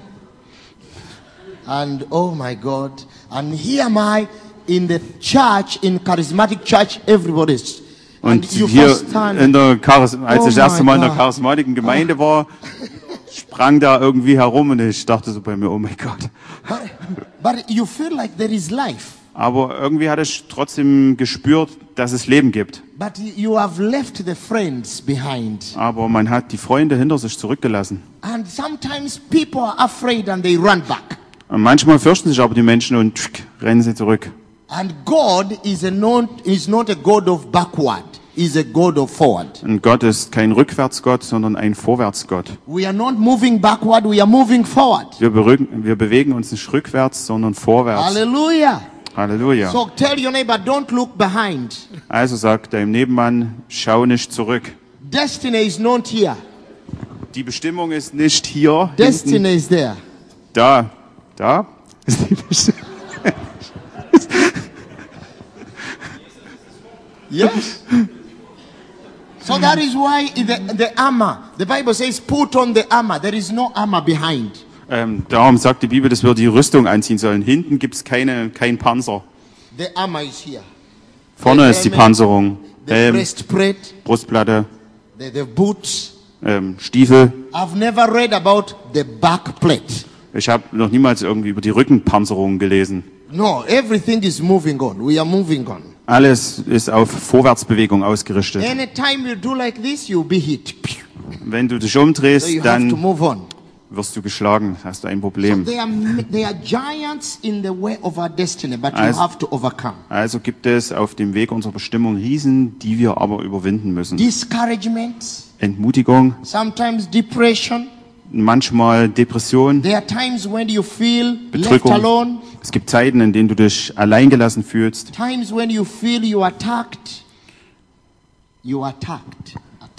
And oh my God. And here am I in the church, in charismatic church, everybody's. und And you hier first stand. in der als Oh ich das erste my Mal in der God. charismatischen Gemeinde war, sprang da irgendwie herum und ich dachte so bei mir, oh mein Gott. But you feel like there is life. Aber irgendwie hatte ich trotzdem gespürt, dass es Leben gibt. But you have left the friends behind. Aber man hat die Freunde hinter sich zurückgelassen. And sometimes people are afraid and they run back. Und manchmal fürchten sich aber die Menschen und rennen sie zurück. And God is not a God of backward. He's a God of forward. Und Gott ist kein Rückwärtsgott, sondern ein Vorwärtsgott. We are not moving backward, we are moving forward. Wir bewegen uns nicht rückwärts, sondern vorwärts. Hallelujah. Halleluja. So tell your neighbor, don't look behind. Also sagt deinem Nebenmann, schau nicht zurück. Destiny is not here. Die Bestimmung ist nicht hier. Hinten. Destiny is there. Da ist die Bestimmung. Yes. So that is why the armor, the Bible says, put on the armor. There is no armor behind. Darum sagt die Bibel, dass wir die Rüstung anziehen sollen. Hinten gibt es kein Panzer. The armor is here. Vorne ist die Panzerung. The Helm, breastplate, Brustplatte, the boots. Stiefel. I've never read about the backplate. Ich habe noch niemals irgendwie über die Rückenpanzerung gelesen. No, everything is moving on. We are moving on. Alles ist auf Vorwärtsbewegung ausgerichtet. Anytime you do like this, you'll be hit. Wenn du dich So umdrehst, you have to dann move on. wirst du geschlagen, hast du ein So Problem. there are giants in the way of our destiny, but you Also- have to overcome. Also gibt es auf dem Weg unserer Bestimmung Riesen, die wir aber überwinden müssen. Discouragement, Entmutigung, sometimes depression. manchmal Depression, There are times when you feel left Bedrückung. alone, Es gibt Zeiten, in denen du dich alleingelassen fühlst. times when you feel you are attacked. You are attacked.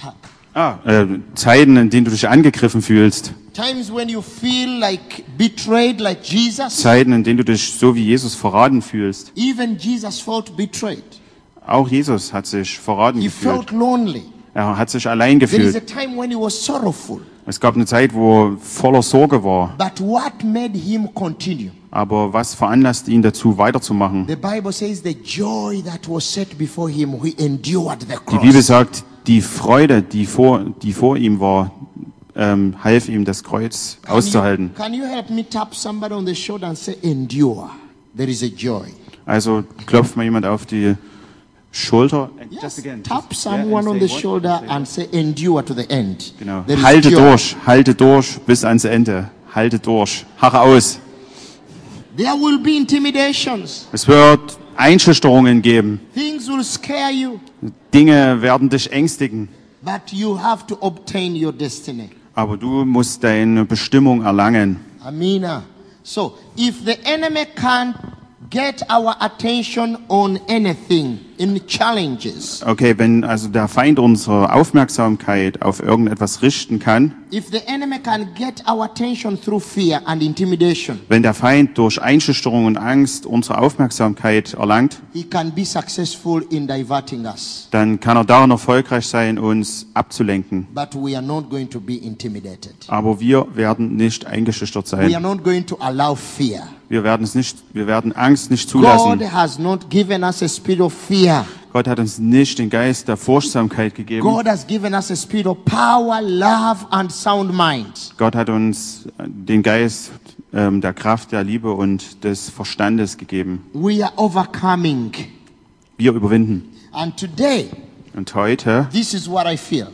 Zeiten, in denen du dich angegriffen fühlst. Times when you feel like betrayed, like Jesus. Zeiten, in denen du dich so wie Jesus verraten fühlst. Even Jesus felt betrayed. Auch Jesus hat sich verraten He gefühlt. felt lonely. Er hat sich allein There is a gefühlt. time when he was sorrowful. Es gab eine Zeit, wo er voller Sorge war. But what made him continue? Aber was veranlasste ihn dazu, weiterzumachen? The Bible says the joy that was set before him, he endured the Die Bibel cross. sagt, die Freude, die vor ihm war, half ihm, das Kreuz auszuhalten. Can you help me tap somebody on the shoulder and say, endure? There is a joy. Also klopft mal jemand auf die Schulter. Yes. Tap someone on the shoulder and say, endure to the end. Genau. There is Halte durch bis ans Ende. Halte durch. Harre aus. There will be intimidations. Es wird Einschüchterungen geben. Things will scare you. Dinge werden dich ängstigen. But you have to obtain your destiny. Aber du musst deine Bestimmung erlangen. Amina. So, if the enemy can't get our attention on anything, in challenges, Okay, wenn also der Feind unsere Aufmerksamkeit auf irgendetwas richten kann, if the enemy can get our attention through fear and intimidation, wenn der Feind durch Einschüchterung und Angst unsere Aufmerksamkeit erlangt, he can be successful in diverting us. dann kann er darin erfolgreich sein, uns abzulenken. But we are not going to be intimidated. Aber wir werden nicht eingeschüchtert We are sein. not going to allow fear. Wir werden Angst nicht God zulassen. has not given us a spirit of fear. Gott hat uns nicht den Geist der Furchtsamkeit gegeben. God has given us a spirit of power, love, and sound mind. Gott hat uns den Geist der Kraft, der Liebe und des Verstandes gegeben. We are overcoming. Wir überwinden. And today, Und heute this is what I feel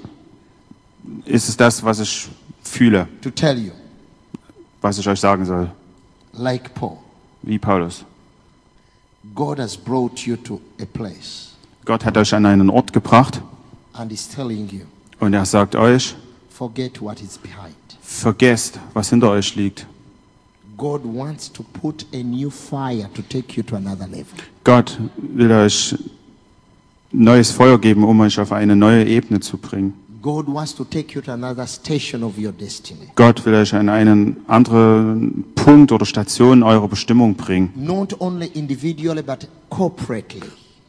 ist es das, was ich fühle, to tell you, was ich euch sagen soll. like Paul. Wie Paulus. God has brought you to a place Gott hat euch an einen Ort gebracht and is telling you, und er sagt euch, forget what is behind. vergesst, was hinter euch liegt. God wants to put a new fire to take you to another level. Gott will euch neues Feuer geben, um euch auf eine neue Ebene zu bringen. God wants to take you to another station of your destiny. Gott will euch an einen anderen Punkt oder Station eurer Bestimmung bringen. Not only individually, but corporately.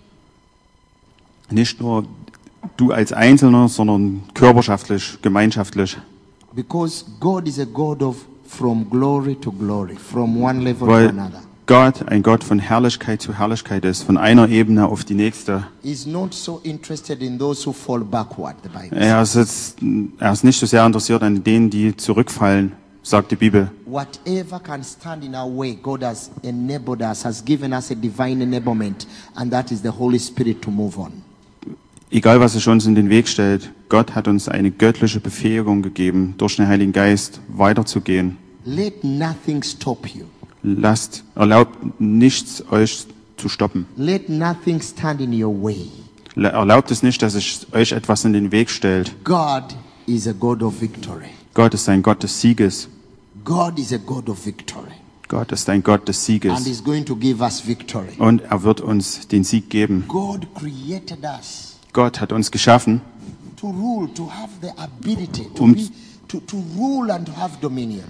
Nicht nur du als Einzelner, sondern körperschaftlich, gemeinschaftlich. Because God is a God of from glory to glory, from one level to Weil another. Gott ein Gott von Herrlichkeit zu Herrlichkeit ist, von einer Ebene auf die nächste. He's not so interested in those who fall backward, the Bible says. Er ist nicht so sehr interessiert an denen, die zurückfallen, sagt die Bibel. Whatever can stand in our way, God has enabled us, has given us a divine enablement, and that is the Holy Spirit to move on. Egal, was sich uns in den Weg stellt, Gott hat uns eine göttliche Befähigung gegeben, durch den Heiligen Geist weiterzugehen. Let nothing stop you. Erlaubt nichts euch zu stoppen. Let nothing stand in your way. Erlaubt es nicht, dass sich euch etwas in den Weg stellt. God is a God of victory. Gott ist ein Gott des Sieges. God is a God of victory. Gott ist ein Gott des And Sieges. is going to give us victory. Und er wird uns den Sieg geben. God created us Gott hat uns geschaffen, to rule, to have the ability to rule and to have dominion.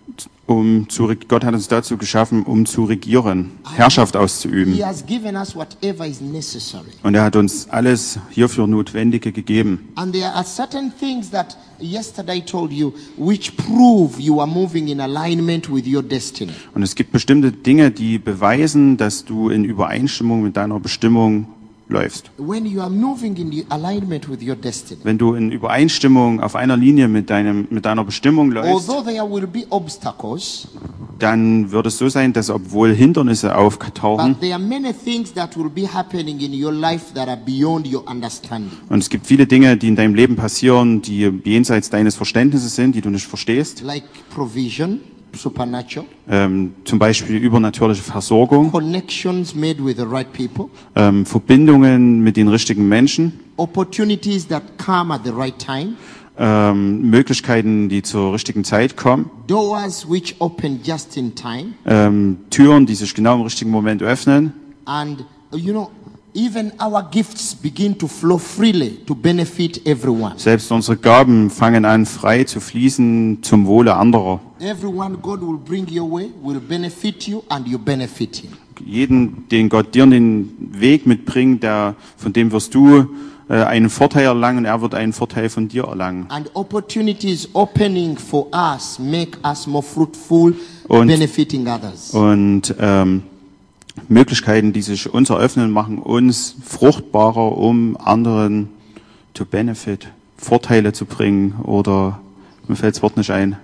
Gott hat uns dazu geschaffen, um zu regieren, Herrschaft auszuüben. He has given us whatever is necessary. Und er hat uns alles hierfür Notwendige gegeben. And there are certain things that yesterday I told you which prove you are moving in alignment with your destiny. Und es gibt bestimmte Dinge, die beweisen, dass du in Übereinstimmung mit deiner Bestimmung läufst. when you are moving in the alignment with your destiny, Wenn du in Übereinstimmung auf einer Linie mit deiner Bestimmung läufst, although there will be obstacles, dann wird es so sein, dass obwohl Hindernisse auftauchen, but there are many things that will be happening in your life that are beyond your understanding. und es gibt viele Dinge, die in deinem Leben passieren, die jenseits deines Verständnisses sind, die du nicht verstehst. Like provision, supernatural, Zum Beispiel übernatürliche Versorgung, connections made with the right people, Verbindungen mit den richtigen Menschen, opportunities that come at the right time, Möglichkeiten, die zur richtigen Zeit kommen, doors which open just in time, Türen, die sich genau im richtigen Moment öffnen. and even our gifts begin to flow freely to benefit everyone. Selbst unsere Gaben fangen an, frei zu fließen zum Wohle anderer. Everyone God will bring your way will benefit you and you benefit him. Jeden, den Gott dir in den Weg mitbringt, von dem wirst du einen Vorteil erlangen und er wird einen Vorteil von dir erlangen. And opportunities opening for us make us more fruitful, Und- benefiting others. Und Möglichkeiten, die sich uns eröffnen, machen uns fruchtbarer, um anderen to benefit, Vorteile zu bringen oder, mir fällt das Wort nicht ein,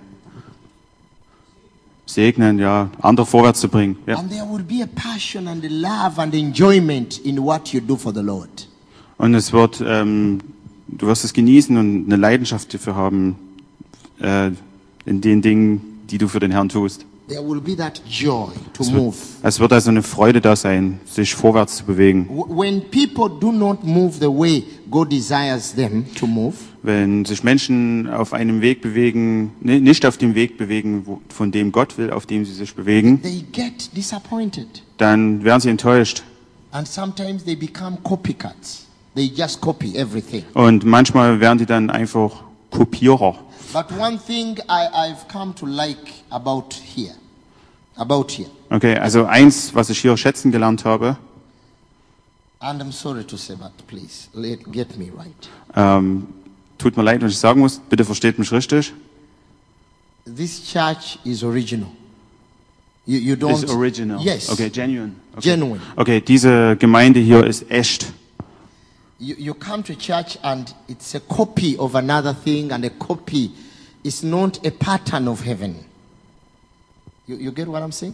segnen, ja, andere vorwärts zu bringen. Ja. And there will be a passion and a love and enjoyment in what you do for the Lord. Und es wird, du wirst es genießen und eine Leidenschaft dafür haben, in den Dingen, die du für den Herrn tust. There will be that joy to move. Es wird also eine Freude da sein, sich vorwärts zu bewegen. When people do not move the way God desires them to move, Wenn sich Menschen auf einem Weg bewegen, nicht auf dem Weg bewegen, von dem Gott will, auf dem sie sich bewegen, they get disappointed. dann werden sie enttäuscht. And sometimes they become copycats. They just copy everything. Und manchmal werden die dann einfach Kopierer. But one thing I've come to like about here. Okay, also eins, was ich hier schätzen gelernt habe, And I'm sorry to say, but please, get me right. tut mir leid, wenn ich sagen muss, bitte versteht mich richtig. This church is original. You don't... Is original. Yes. Okay, genuine. Okay. Genuine. Okay, diese Gemeinde hier ist echt. You come to church and it's a copy of another thing, and a copy is not a pattern of heaven. You get what I'm saying?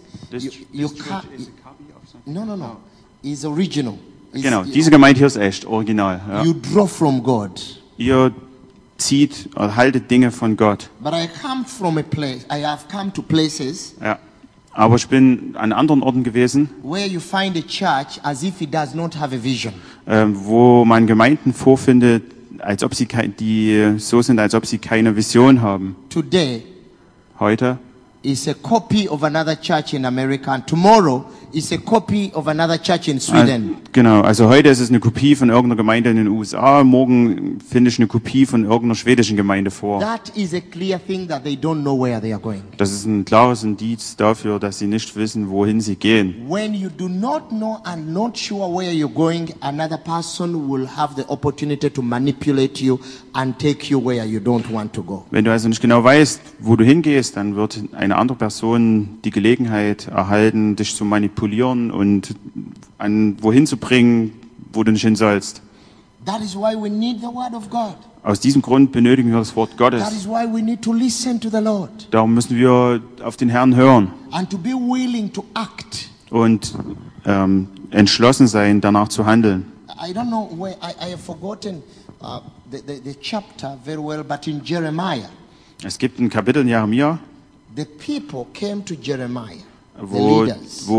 No. It's original. Genau, diese Gemeinde hier ist echt, original. Ja. You draw from God. Ihr zieht oder haltet Dinge von Gott. But I have come to places Ja. Aber ich bin an anderen Orten gewesen, where you find a church as if it does not have a vision. Wo man Gemeinden vorfindet, als ob sie die so sind, als ob sie keine Vision haben. Today Heute is a copy of another church in America, and tomorrow is a copy of another church in Sweden. Genau, also heute ist es eine Kopie von irgendeiner Gemeinde in den USA, morgen finde ich eine Kopie von irgendeiner schwedischen Gemeinde vor. That is a clear thing that they don't know where they are going. Das ist ein klares Indiz dafür, dass sie nicht wissen, wohin sie gehen. When you do not know and not sure where you're going, another person will have the opportunity to manipulate you and take you where you don't want to go. Wenn du also nicht genau weißt, wo du hingehst, dann wird eine andere Person die Gelegenheit erhalten, dich zu manipulieren und wohin zu bringen, wo du nicht hin sollst. That is why we need the word of God. Aus diesem Grund benötigen wir das Wort That Gottes. is why we need to listen to the Lord Darum müssen wir auf den Herrn hören and to be willing to act. und entschlossen sein, danach zu handeln. I don't know where I have forgotten the chapter very well, but in Jeremiah, Es gibt ein Kapitel in Jeremia, the people came to Jeremiah, the wo leaders,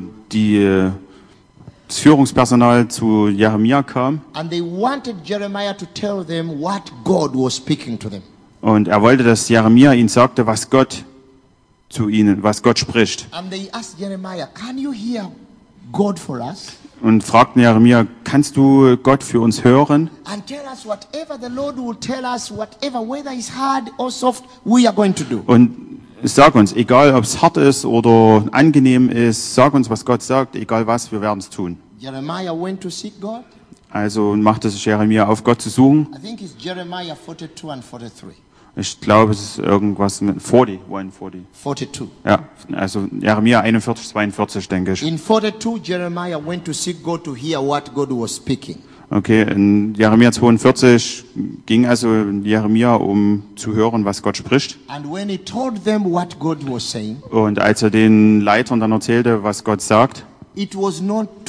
das Führungspersonal zu Jeremia kam and they wanted Jeremiah to tell them what God was speaking to them. und er wollte, dass Jeremia ihnen sagte, was Gott spricht. And they asked Jeremiah, can you hear God for us? Und fragten Jeremia, kannst du Gott für uns hören? And tell us whatever the Lord will tell us, whatever, whether it's hard or soft, we are going to do. Und sag uns, egal ob es hart ist oder angenehm ist, sag uns, was Gott sagt, egal was, wir werden es tun. Jeremiah went to seek God. Also machte sich Jeremia auf, Gott zu suchen. I think it's Jeremiah 42 and 43. Ich glaube, es ist irgendwas mit 40, 140. 42. Ja, also Jeremia 41, 42, denke ich. In 42, Jeremiah went to seek God to hear what God was speaking. Okay, in Jeremia 42 ging also Jeremia, um zu hören, was Gott spricht. And when he told them what God was saying, Und als er den Leitern dann erzählte, was Gott sagt, it was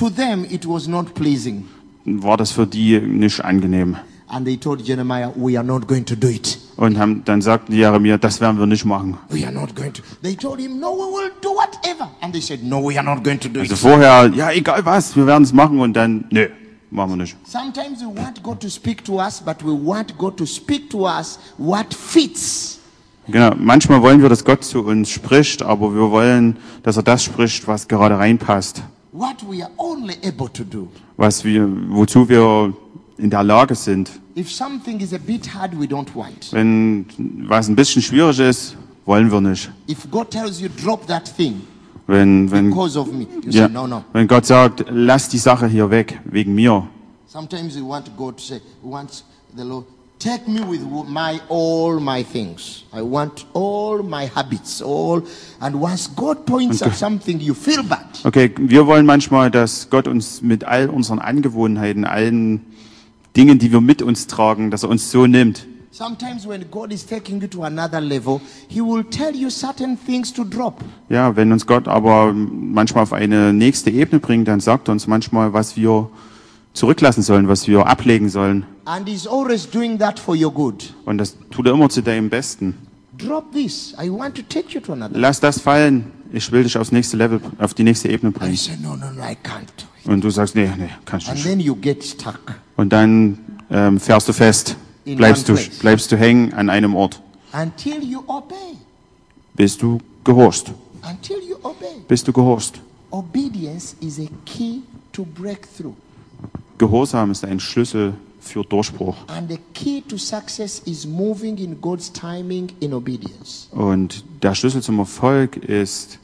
not pleasing. war das für die nicht angenehm. And they told Jeremiah, we are not going to do it. Und dann sagten die Jeremia, das werden wir nicht machen. We are not going to. They told him, no, we will do whatever. And they said, no, we are not going to do Also it. vorher, ja, egal was, wir werden es machen und dann, nö, machen wir nicht. Sometimes we want God to speak to us, but we want God to speak to us what fits. Genau, manchmal wollen wir, dass Gott zu uns spricht, aber wir wollen, dass er das spricht, was gerade reinpasst. What we are only able to do. Wozu wir in der Lage sind. If something is a bit hard, we don't want. Wenn was ein bisschen schwierig ist, wollen wir nicht. If God tells you, drop that thing Wenn because of me, you Ja. say, no, no. Wenn Gott sagt, lass die Sache hier weg, wegen mir. Sometimes we want God to say, we want the Lord, take me with all my things. I want all my habits, all. And once God points at something, you feel bad. Okay, wir wollen manchmal, dass Gott uns mit all unseren Angewohnheiten, allen Dingen, die wir mit uns tragen, dass er uns so nimmt. Sometimes when God is taking you to another level, He will tell you certain things to drop. Ja, wenn uns Gott aber manchmal auf eine nächste Ebene bringt, dann sagt er uns manchmal, was wir zurücklassen sollen, was wir ablegen sollen. And He's always doing that for your good. Und das tut er immer zu deinem Besten. Drop this. I want to take you to another. Lass das fallen. Ich will dich aufs nächste Level, auf die nächste Ebene I bringen. say, no, no, no, I can't do it. Und du sagst, nee, kannst du And nicht. then you get stuck. Und dann fährst du fest, In bleibst one du, place. bleibst du hängen an einem Ort, Until you obey. bis du gehorchst. Until you obey. Bis du gehorchst. Obedience is a key to breakthrough. Gehorsam ist ein Schlüssel für Durchbruch. And the key to success is moving in God's timing in obedience. Und der Schlüssel zum Erfolg ist,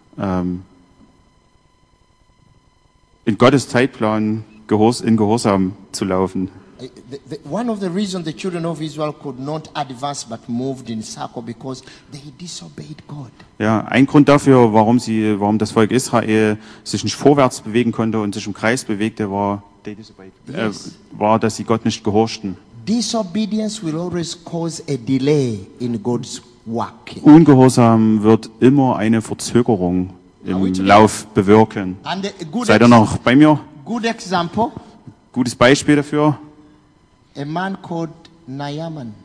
in Gottes Zeitplan in Gehorsam zu laufen. One of the reasons the children of Israel could not advance but moved in circle because they disobeyed God. Ja, ein Grund dafür, warum das Volk Israel sich nicht vorwärts bewegen konnte und sich im Kreis bewegte, war, dass sie Gott nicht gehorchten. Disobedience will always cause a delay in God's work. Ungehorsam wird immer eine Verzögerung im Lauf bewirken. And a good, Seid ihr noch bei mir? good example, Gutes Beispiel dafür. a man called Naaman.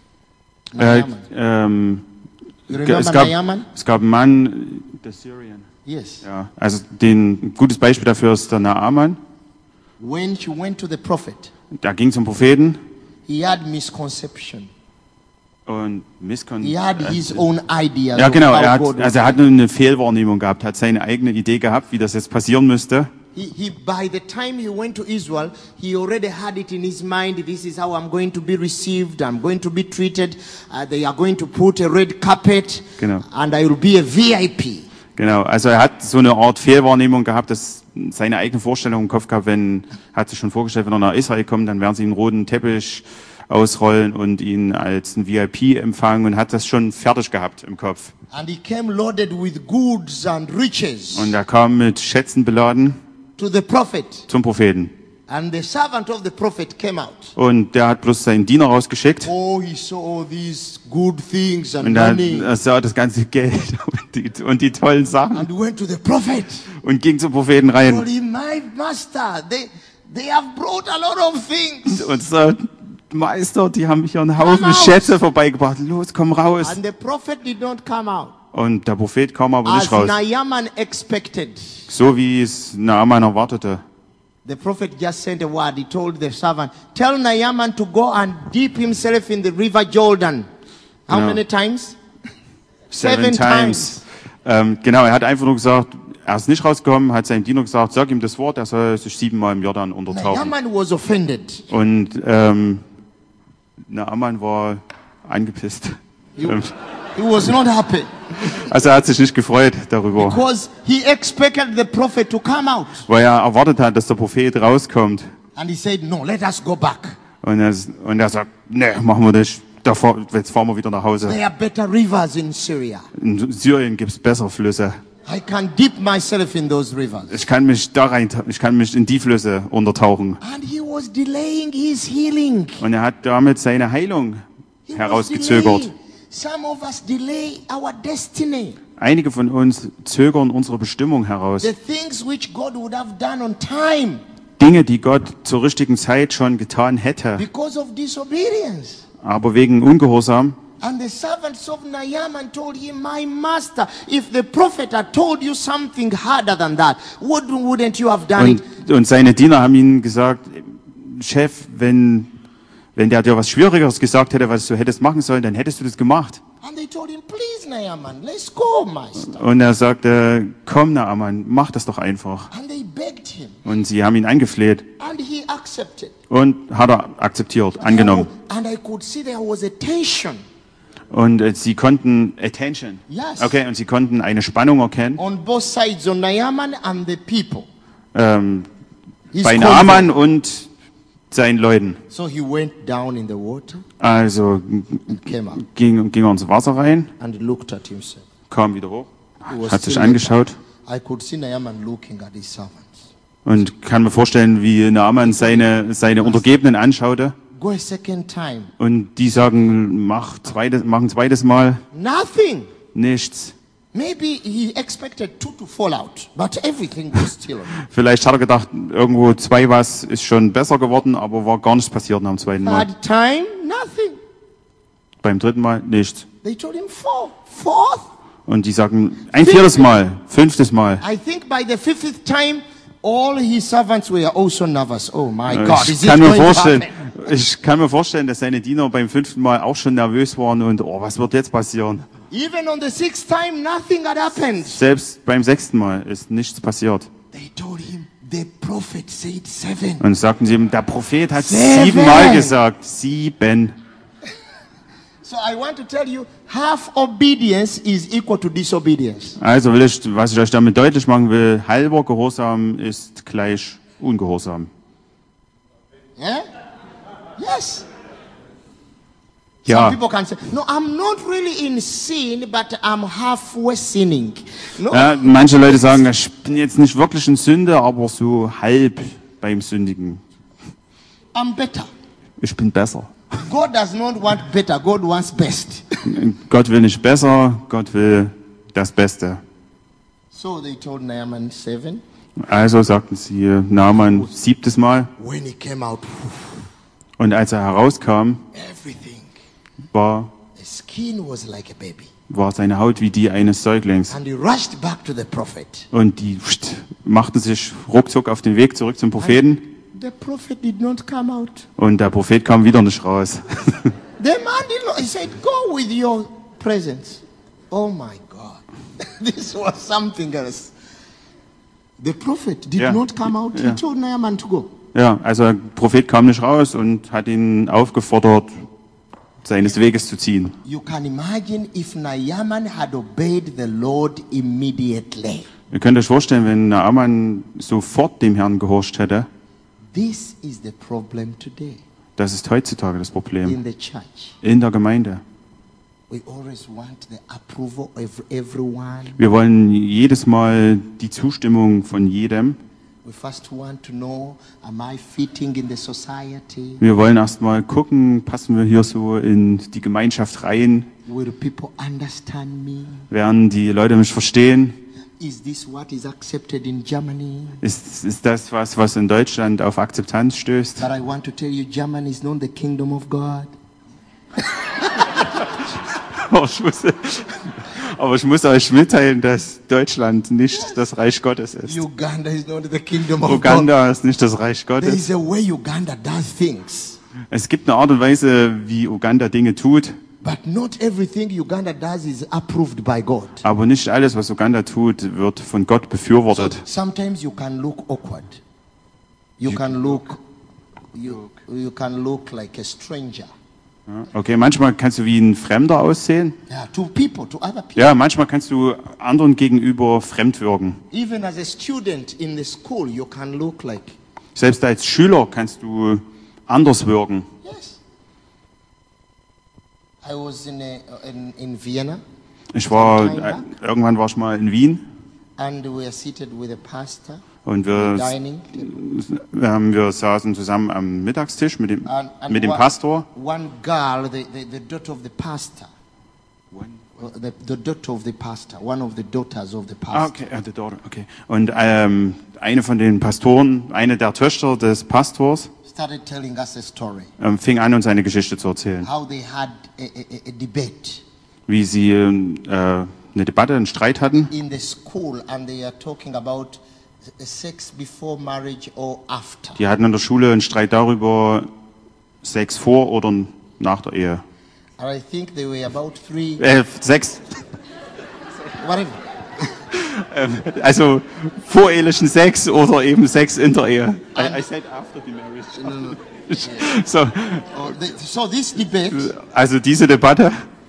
Naaman. You remember Naaman? Es gab einen Mann, der Syrian. Yes. Ja, also ein gutes Beispiel dafür ist der Naaman. When he went to the prophet, Der ging zum Propheten he had misconception. und He had his own ideas. Ja, genau. of how Er God was. hat eine Fehlwahrnehmung gehabt, hat seine eigene Idee gehabt, wie das jetzt passieren müsste. By the time he went to Israel, he already had it in his mind. This is how I'm going to be received. I'm going to be treated. They are going to put a red carpet, Genau. and I will be a VIP. Genau. Also er hat so eine Art Fehlwahrnehmung gehabt, dass seine eigene Vorstellung im Kopf gehabt, hat sich schon vorgestellt, wenn er nach Israel kommt, dann werden sie einen roten Teppich ausrollen und ihn als ein VIP empfangen und hat das schon fertig gehabt im Kopf. And he came loaded with goods and riches Und er kam mit Schätzen beladen to the prophet. zum Propheten. And the servant of the prophet came out. Und der hat bloß seinen Diener rausgeschickt. Oh, he saw all these good things and Und money. er sah das ganze Geld und die tollen Sachen And went to the prophet. und ging zum Propheten Told rein him, my master, they have brought a lot of things. und sagte, Meister, die haben hier einen Haufen Come out. Schätze vorbeigebracht. Los, komm raus. And the prophet did not come out. Und der Prophet kam aber As nicht raus. Naaman expected. So wie es Naaman erwartete. The prophet just sent a word. He told the servant, tell Naaman to go and dip himself in the river Jordan. How Genau. many times? 7 times. Genau, er hat einfach nur gesagt, er ist nicht rausgekommen, hat seinem Diener gesagt, sag ihm das Wort, er soll sich 7-mal im Jordan untertauchen. Naaman was offended. Und Naaman war angepisst. He was not happy Also er hat sich nicht gefreut darüber, because he expected the prophet to come out. weil er erwartet hat, dass der Prophet rauskommt. And he said, no, let us go back. Und er sagt, ne, machen wir nicht, jetzt fahren wir wieder nach Hause. There are better rivers in Syria. In Syrien gibt's bessere Flüsse. I can dip myself in those rivers. Ich kann mich in die Flüsse untertauchen. And he was delaying his healing. Und er hat damit seine Heilung He was herausgezögert. delaying. Some of us delay our destiny. Einige von uns zögern unsere Bestimmung heraus. The things which God would have done on time Dinge, die Gott zur richtigen Zeit schon getan hätte, because of disobedience. aber wegen Ungehorsam. And the servants of Naaman told him, my master, if the prophet had told you something harder than that, wouldn't you have done it? Und seine Diener haben ihm gesagt, Chef, wenn der dir was Schwierigeres gesagt hätte, was du hättest machen sollen, dann hättest du das gemacht. And they told him, please, Naaman, let's go, master. Und er sagte, komm Naaman, mach das doch einfach. And they begged him, Und sie haben ihn angefleht and he accepted. und hat er akzeptiert, angenommen. And I could see there was a tension Und sie konnten Attention. Yes. Okay, und sie konnten eine Spannung erkennen on both sides, on Naaman and the people. His bei convoy. Naaman und seinen Leuten. So he went down in the water Also and came up ging er ins Wasser rein, and looked at himself. kam wieder hoch, He was hat sich still angeschaut I could see Naaman looking at his servants. und kann mir vorstellen, wie Naaman seine Untergebenen anschaute. Go a second time. Und die sagen, mach ein zweites Mal Nothing. nichts. Maybe he expected 2 to fall out, but everything was still on. Vielleicht hat er gedacht, irgendwo 2 was ist schon besser geworden, aber war gar nichts passiert nach dem zweiten Mal. Third time, nothing. Beim dritten Mal nichts. They told him 4. Fourth. Und die sagen, ein 4. Mal, 5. Mal. I think by the 5th time, all his servants were also nervous. Oh my God, is Ich it kann mir going to vorstellen, happen? dass seine Diener beim 5. Mal auch schon nervös waren und, oh, was wird jetzt passieren? Even on the 6th time, nothing had happened. Selbst beim 6. Mal ist nichts passiert. They told him, the prophet said 7. Und sagten sie ihm, der Prophet hat 7. 7 Mal gesagt. 7. So I want to tell you, half obedience is equal to disobedience. Also was ich euch damit deutlich machen will, halber Gehorsam ist gleich Ungehorsam. Yeah? Yes. Ja. Some people can say, no, I'm not really in sin, but I'm halfway sinning. No, Ja, manche Leute sagen, ich bin jetzt nicht wirklich in Sünde, aber so halb beim Sündigen. I'm better. Ich bin besser. God does not want better. God wants best. Gott will nicht besser, Gott will das Beste. So they told Naaman 7. Also sagten sie Naaman 7. Mal. When he came out, Und als er herauskam, everything, war the skin was like a baby. seine Haut wie die eines Säuglings. And he rushed back to the prophet. Und die machten sich ruckzuck auf den Weg zurück zum Propheten. The prophet did not come out. Und der Prophet kam wieder nicht raus. The man did not, he said, go with your presence. Oh my God. This was something else. The prophet did Yeah. not come out. He Yeah. told Naaman to go. Ja, also der Prophet kam nicht raus und hat ihn aufgefordert, seines Weges zu ziehen. You can imagine if Naaman had obeyed the Lord immediately. Ihr könnt euch vorstellen, wenn Naaman sofort dem Herrn gehorcht hätte, This is the problem today das ist heutzutage das Problem in the church. in der Gemeinde. We always want the approval of everyone. Wir wollen jedes Mal die Zustimmung von jedem. We first want to know, am I fitting in the society? Wir wollen erst mal gucken, passen wir hier so in die Gemeinschaft rein? Will people understand me? Werden die Leute mich verstehen? Is this what is accepted in Germany? Ist das was in Deutschland auf Akzeptanz stößt? But I want to tell you, Germany is not the kingdom of God. Aber ich muss euch mitteilen, dass Deutschland nicht das Reich Gottes ist. Uganda is not the kingdom of God. Uganda ist nicht das Reich There Gottes. is a way Uganda does things. Es gibt eine Art und Weise, wie Uganda Dinge tut, But not everything Uganda does is approved by God. aber nicht alles, was Uganda tut, wird von Gott befürwortet. Sometimes you can look awkward. You can look like a stranger. Okay, manchmal kannst du wie ein Fremder aussehen. Yeah, to people, to other people. Ja, manchmal kannst du anderen gegenüber fremd wirken. Even as a student in the school, you can look like. Selbst als Schüler kannst du anders wirken. Yes. I was in Vienna, Irgendwann war ich mal in Wien and we were seated with a pastor, und dining table. wir saßen zusammen am Mittagstisch mit dem And Pastor. one girl, the daughter of the pastor, the daughter of the pastor, one of the daughters of the pastor. Okay, the daughter, okay. Und eine von den Pastoren, eine der Töchter des Pastors, Started telling us a story, fing an, uns eine Geschichte zu erzählen, how they had a debate wie sie eine Debatte, einen Streit hatten in the school, and they are talking about sex before marriage or after. Die hatten in der Schule einen Streit darüber, Sex vor oder nach der Ehe. And I think they were about 6, whatever. also vorehelichen Sex oder eben Sex in der Ehe. I said after the marriage. So, So this debate, also diese Debatte,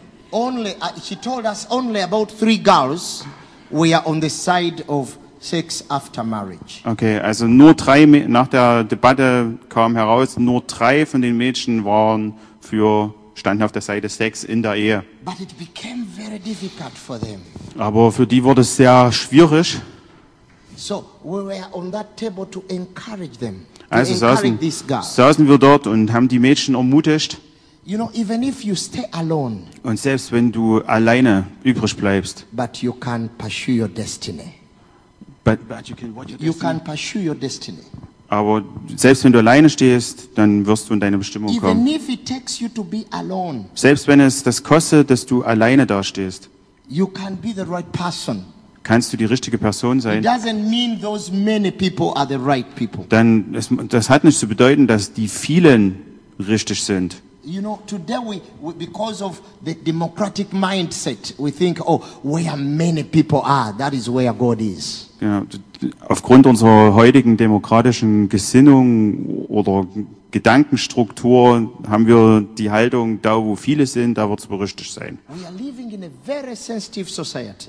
she told us only about 3 girls were on the side of sex after marriage. okay, also nach der Debatte kam heraus, nur 3 von den Mädchen standen auf der Seite Sex in der Ehe. But it became very difficult for them. Aber für die wurde es sehr schwierig. So we were on that table to encourage them, to Also encourage these girls. saßen wir dort und haben die Mädchen ermutigt. You know, even if you stay alone, Und selbst wenn du alleine übrig bleibst, but you can pursue your destiny. but you can Pursue your destiny. aber selbst wenn du alleine stehst, dann wirst du in deine Bestimmung Even kommen. if it takes you to be alone, Selbst wenn es das kostet, dass du alleine dastehst, you can be the right person. kannst du die richtige Person It sein. doesn't mean those many people are the right people. Das hat nicht zu bedeuten, dass die vielen richtig sind. You know, today because of the democratic mindset, we think, oh, where many people are, that is where God is. Ja, aufgrund unserer heutigen demokratischen Gesinnung oder Gedankenstruktur haben wir die Haltung, da wo viele sind, da wird es wohl richtig sein. We are living in a very sensitive society.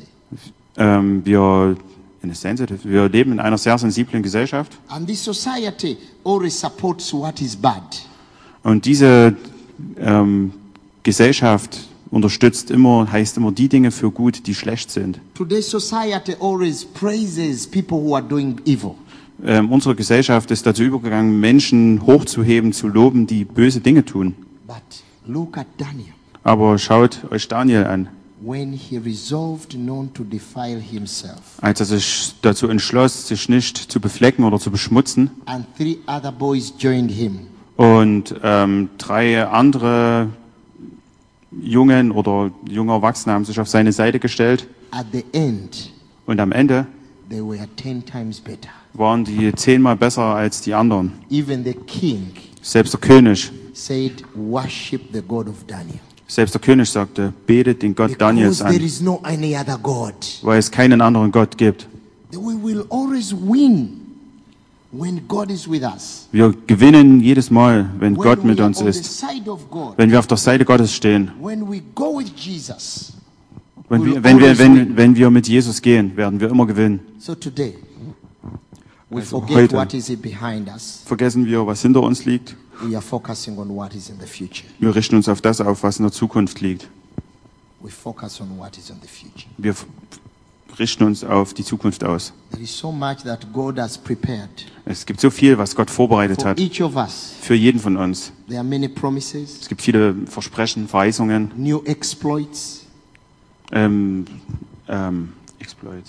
Wir leben in einer sehr sensiblen Gesellschaft. And this society always supports what is bad. Und diese Gesellschaft heißt immer die Dinge für gut, die schlecht sind. Today's society always praises people who are doing evil. Unsere Gesellschaft ist dazu übergegangen, Menschen hochzuheben, zu loben, die böse Dinge tun. But look at Daniel. Aber schaut euch Daniel an. When he resolved not to defile himself, Als er sich dazu entschloss, sich nicht zu beflecken oder zu beschmutzen, and 3 other boys joined him. und 3 andere junge Erwachsene haben sich auf seine Seite gestellt, At the end, und am Ende they were 10 times better. waren die 10-mal besser als die anderen. Even the king Selbst der König worship the God of Daniel. Selbst der König sagte, betet den Gott Daniels Because there an, is no any other God. weil es keinen anderen Gott gibt. We will always win when God is with us. Wir gewinnen jedes Mal, wenn Gott When mit we are uns on the ist. side of God, Wenn wir auf der Seite Gottes stehen, when we go with Jesus. wenn wir mit Jesus gehen, werden wir immer gewinnen. So today, we Also forget heute what is behind us. vergessen wir, was hinter uns liegt. We are focusing on what is in the future. Wir richten uns auf das auf, was in der Zukunft liegt. We focus on what is in the future. Wir richten uns auf die Zukunft aus. There is so much that God has prepared Es gibt so viel, was Gott vorbereitet for hat each of us. für jeden von uns. There are many promises, Es gibt viele Versprechen, Verheißungen, new exploits, Exploits.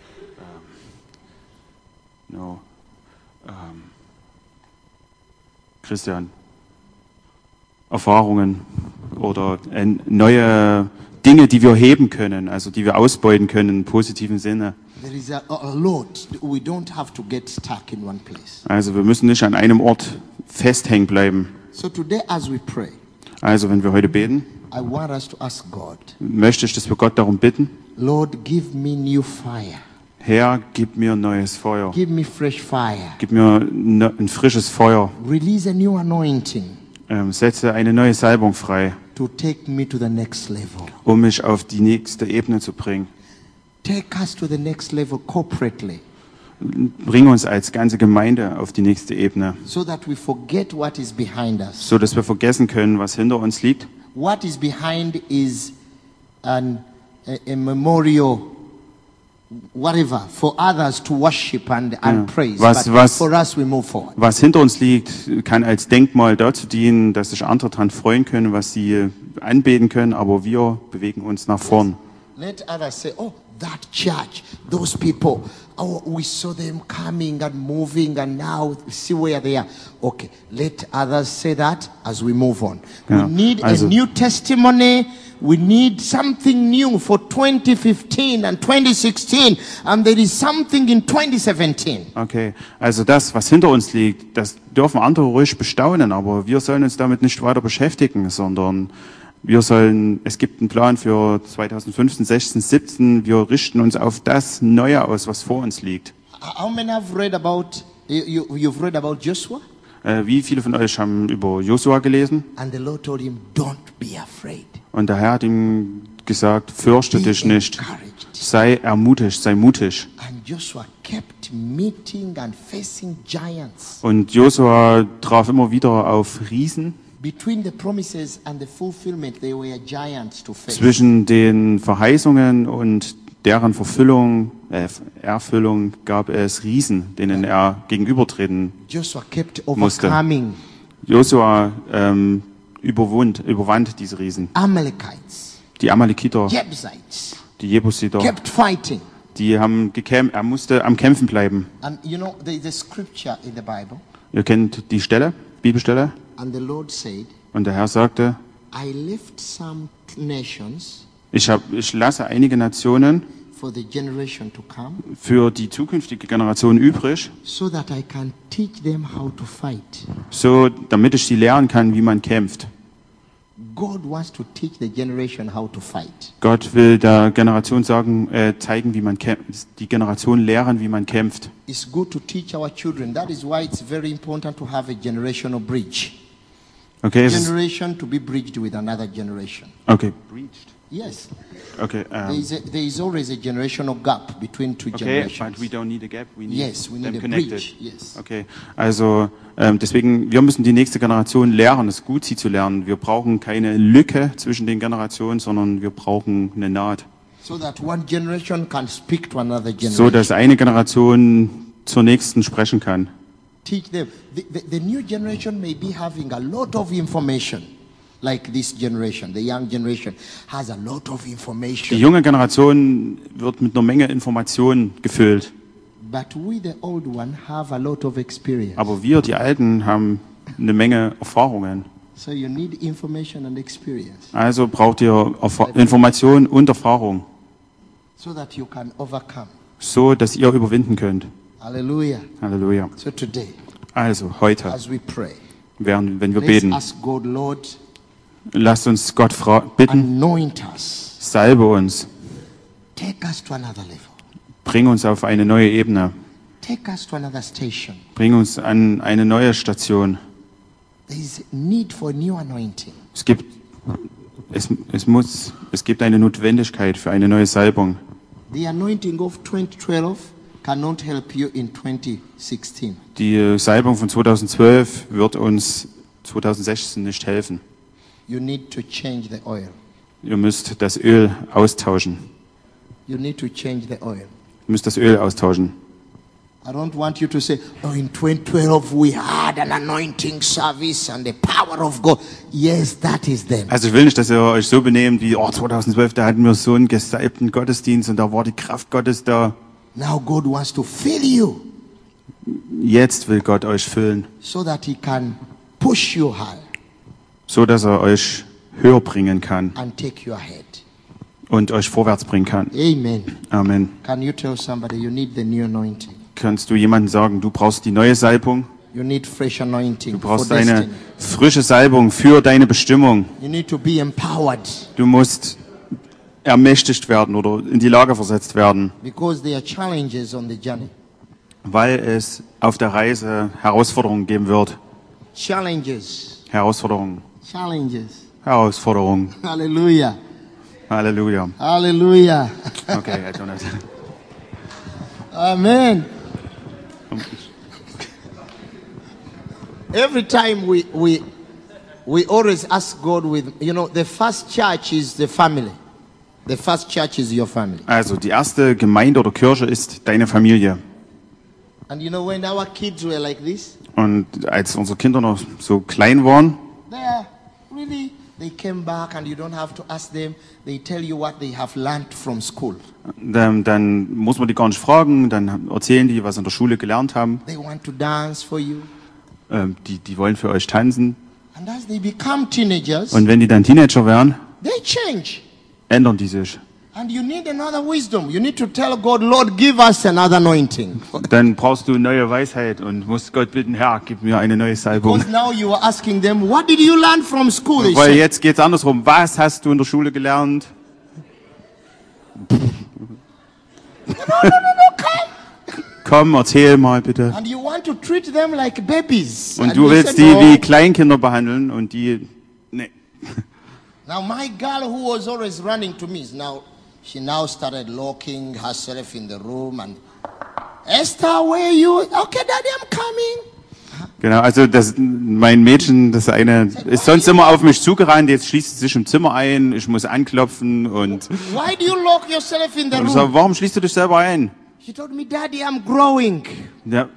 Christian. Erfahrungen oder neue Dinge, die wir heben können, also die wir ausbeuten können im positiven Sinne. there is a lot. We don't have to get stuck in one place. Also wir müssen nicht an einem Ort festhängen bleiben. So today as we pray, Also wenn wir heute beten, I want us to ask God, möchte ich, dass wir Gott darum bitten, Lord, give me new fire. Herr, gib mir neues Feuer. Give me fresh fire. Gib mir ein frisches Feuer. Release a new anointing Setze eine neue Salbung frei, to take me to the next level. um mich auf die nächste Ebene zu bringen. Take us to the next level corporately, Bring uns als ganze Gemeinde auf die nächste Ebene, so that we forget what is behind us. so dass wir vergessen können, was hinter uns liegt. what is behind is a memorial, whatever, for others to worship and praise. Was- But was- for us, we move forward. Was hinter uns liegt, kann als Denkmal dazu dienen, dass sich andere daran freuen können, was sie anbeten können, aber wir bewegen uns nach vorn. Let others say, oh, that church, those people, oh, we saw them coming and moving and now see where they are. Okay, let others say that as we move on. Ja, We need also- a new testimony. We need something new for 2015 and 2016. And there is something in 2017. Okay, also das, was hinter uns liegt, das dürfen andere ruhig bestaunen, aber wir sollen uns damit nicht weiter beschäftigen, sondern es gibt einen Plan für 2015, 16, 17, wir richten uns auf das Neue aus, was vor uns liegt. How many have read about, you've read about Joshua? Wie viele von euch haben über Josua gelesen? And the Lord told him, don't be afraid. Und der Herr hat ihm gesagt, fürchte Be dich nicht, encouraged. sei ermutigt, sei mutig. And Joshua kept meeting and facing giants. Und Josua traf immer wieder auf Riesen. Between the promises and the fulfillment, there were giants to face. Zwischen den Verheißungen und deren Erfüllung gab es Riesen, denen er gegenübertreten. Joshua kept musste. overcoming Josua überwand diese Riesen. Amalekites, Die Amalekiter, Jebusites, die Jebusiter, kept fighting. die haben gekämpft, er musste am Kämpfen bleiben. And you know, there is a scripture in the Bible, Ihr kennt die Stelle, Bibelstelle, and the Lord said, und der Herr sagte, I left some nations ich lasse einige Nationen for the generation to come, für die zukünftige Generation übrig, so that I can teach them how to fight. so damit ich sie lehren kann, wie man kämpft. God wants to teach the generation how to fight. Gott will der Generation zeigen, wie man kämpft, die Generation lehren, wie man kämpft. It's good to teach our children. That is why it's very important to have a generational bridge. Okay, Generation to be bridged with another generation. okay, Yes. okay, There is always a generational gap between two okay, generations. but we don't need a gap, we need Yes, we need them a connected. bridge. Yes. Okay, also deswegen, wir müssen die nächste Generation lehren. Es ist gut, sie zu lernen. Wir brauchen keine Lücke zwischen den Generationen, sondern wir brauchen eine Naht, So that one generation can speak to another so generation. dass eine Generation zur nächsten sprechen kann. Teach them. The new generation may be having a lot of information, like this generation. The young generation has a lot of Die information. junge Generation wird mit einer Menge Informationen gefüllt. But we, the old one, have a lot of experience. Aber wir, die Alten, haben eine Menge Erfahrungen. So you need information and experience Also braucht ihr Information und Erfahrung, so that you can overcome. so dass ihr überwinden könnt. Hallelujah. Halleluja. So today, Also heute, as we pray, wenn wir let's beten, ask God, Lord, lasst uns Gott bitten, anoint us. salbe uns, Take us to another level. bring uns auf eine neue Ebene, Take us to another station. bring uns an eine neue Station. There is need for new anointing. Es gibt eine Notwendigkeit für eine neue Salbung. The anointing of 2012 cannot help you in 2016. Die Salbung von 2012 wird uns 2016 nicht helfen. You need to change the oil. Ihr müsst das Öl austauschen. You need to change the oil. Ihr müsst das Öl austauschen. I don't want you to say, oh, in 2012 we had an anointing service and the power of God. Yes, that is them. Also ich will nicht, dass ihr euch so benehmt wie 2012, da hatten wir so einen gesalbten Gottesdienst und da war die Kraft Gottes da. Now God wants to fill you Jetzt will Gott euch füllen, so that He can push you high so dass er euch höher bringen kann and take you ahead. und euch vorwärts bringen kann. Amen. Amen. Can you tell somebody you need the new anointing? Kannst du jemandem sagen, du brauchst die neue Salbung? You need fresh anointing Du for brauchst eine destiny. frische Salbung für deine Bestimmung. You need to be empowered Du musst ermächtigt werden oder in die Lage versetzt werden, because there are challenges on the journey. weil es auf der Reise Herausforderungen geben wird. Challenges. Herausforderungen. Challenges. Herausforderungen. Hallelujah. Halleluja. Hallelujah. Okay, Herr Jonas. Amen. Every time We always ask God with, the first church is the family. The first church is your family. Also die erste Gemeinde oder Kirche ist deine Familie. And when our kids were like this, Und als unsere Kinder noch so klein waren, they came back and you don't have to ask them. They tell you what they have learned from school. dann muss man die gar nicht fragen, dann erzählen die, was sie in der Schule gelernt haben. They want to dance for you. Die wollen für euch tanzen. And as they become teenagers, Und wenn die dann Teenager werden, they change. ändern die sich. And you need another wisdom. You need to tell God, Lord, give us another anointing. Dann brauchst du neue Weisheit und musst Gott bitten, Herr, gib mir eine neue Salbung. Because now you are asking them, what did you learn from school? They Weil say, jetzt geht's andersrum. Was hast du in der Schule gelernt? Komm, erzähl mal bitte. and you want to treat them like babies. Und And du they willst say, die "No." wie Kleinkinder behandeln und die... Nee. Now my girl who was always running to me, she now started locking herself in the room and, Esther, where are you? Okay, Daddy, I'm coming. Genau, also mein Mädchen, das eine, ist sonst immer auf mich zugerannt, jetzt schließt sie sich im Zimmer ein, ich muss anklopfen und Why do you lock yourself in the ich room? sage, warum schließt du dich selber ein? She told me, Daddy, I'm growing. Ja.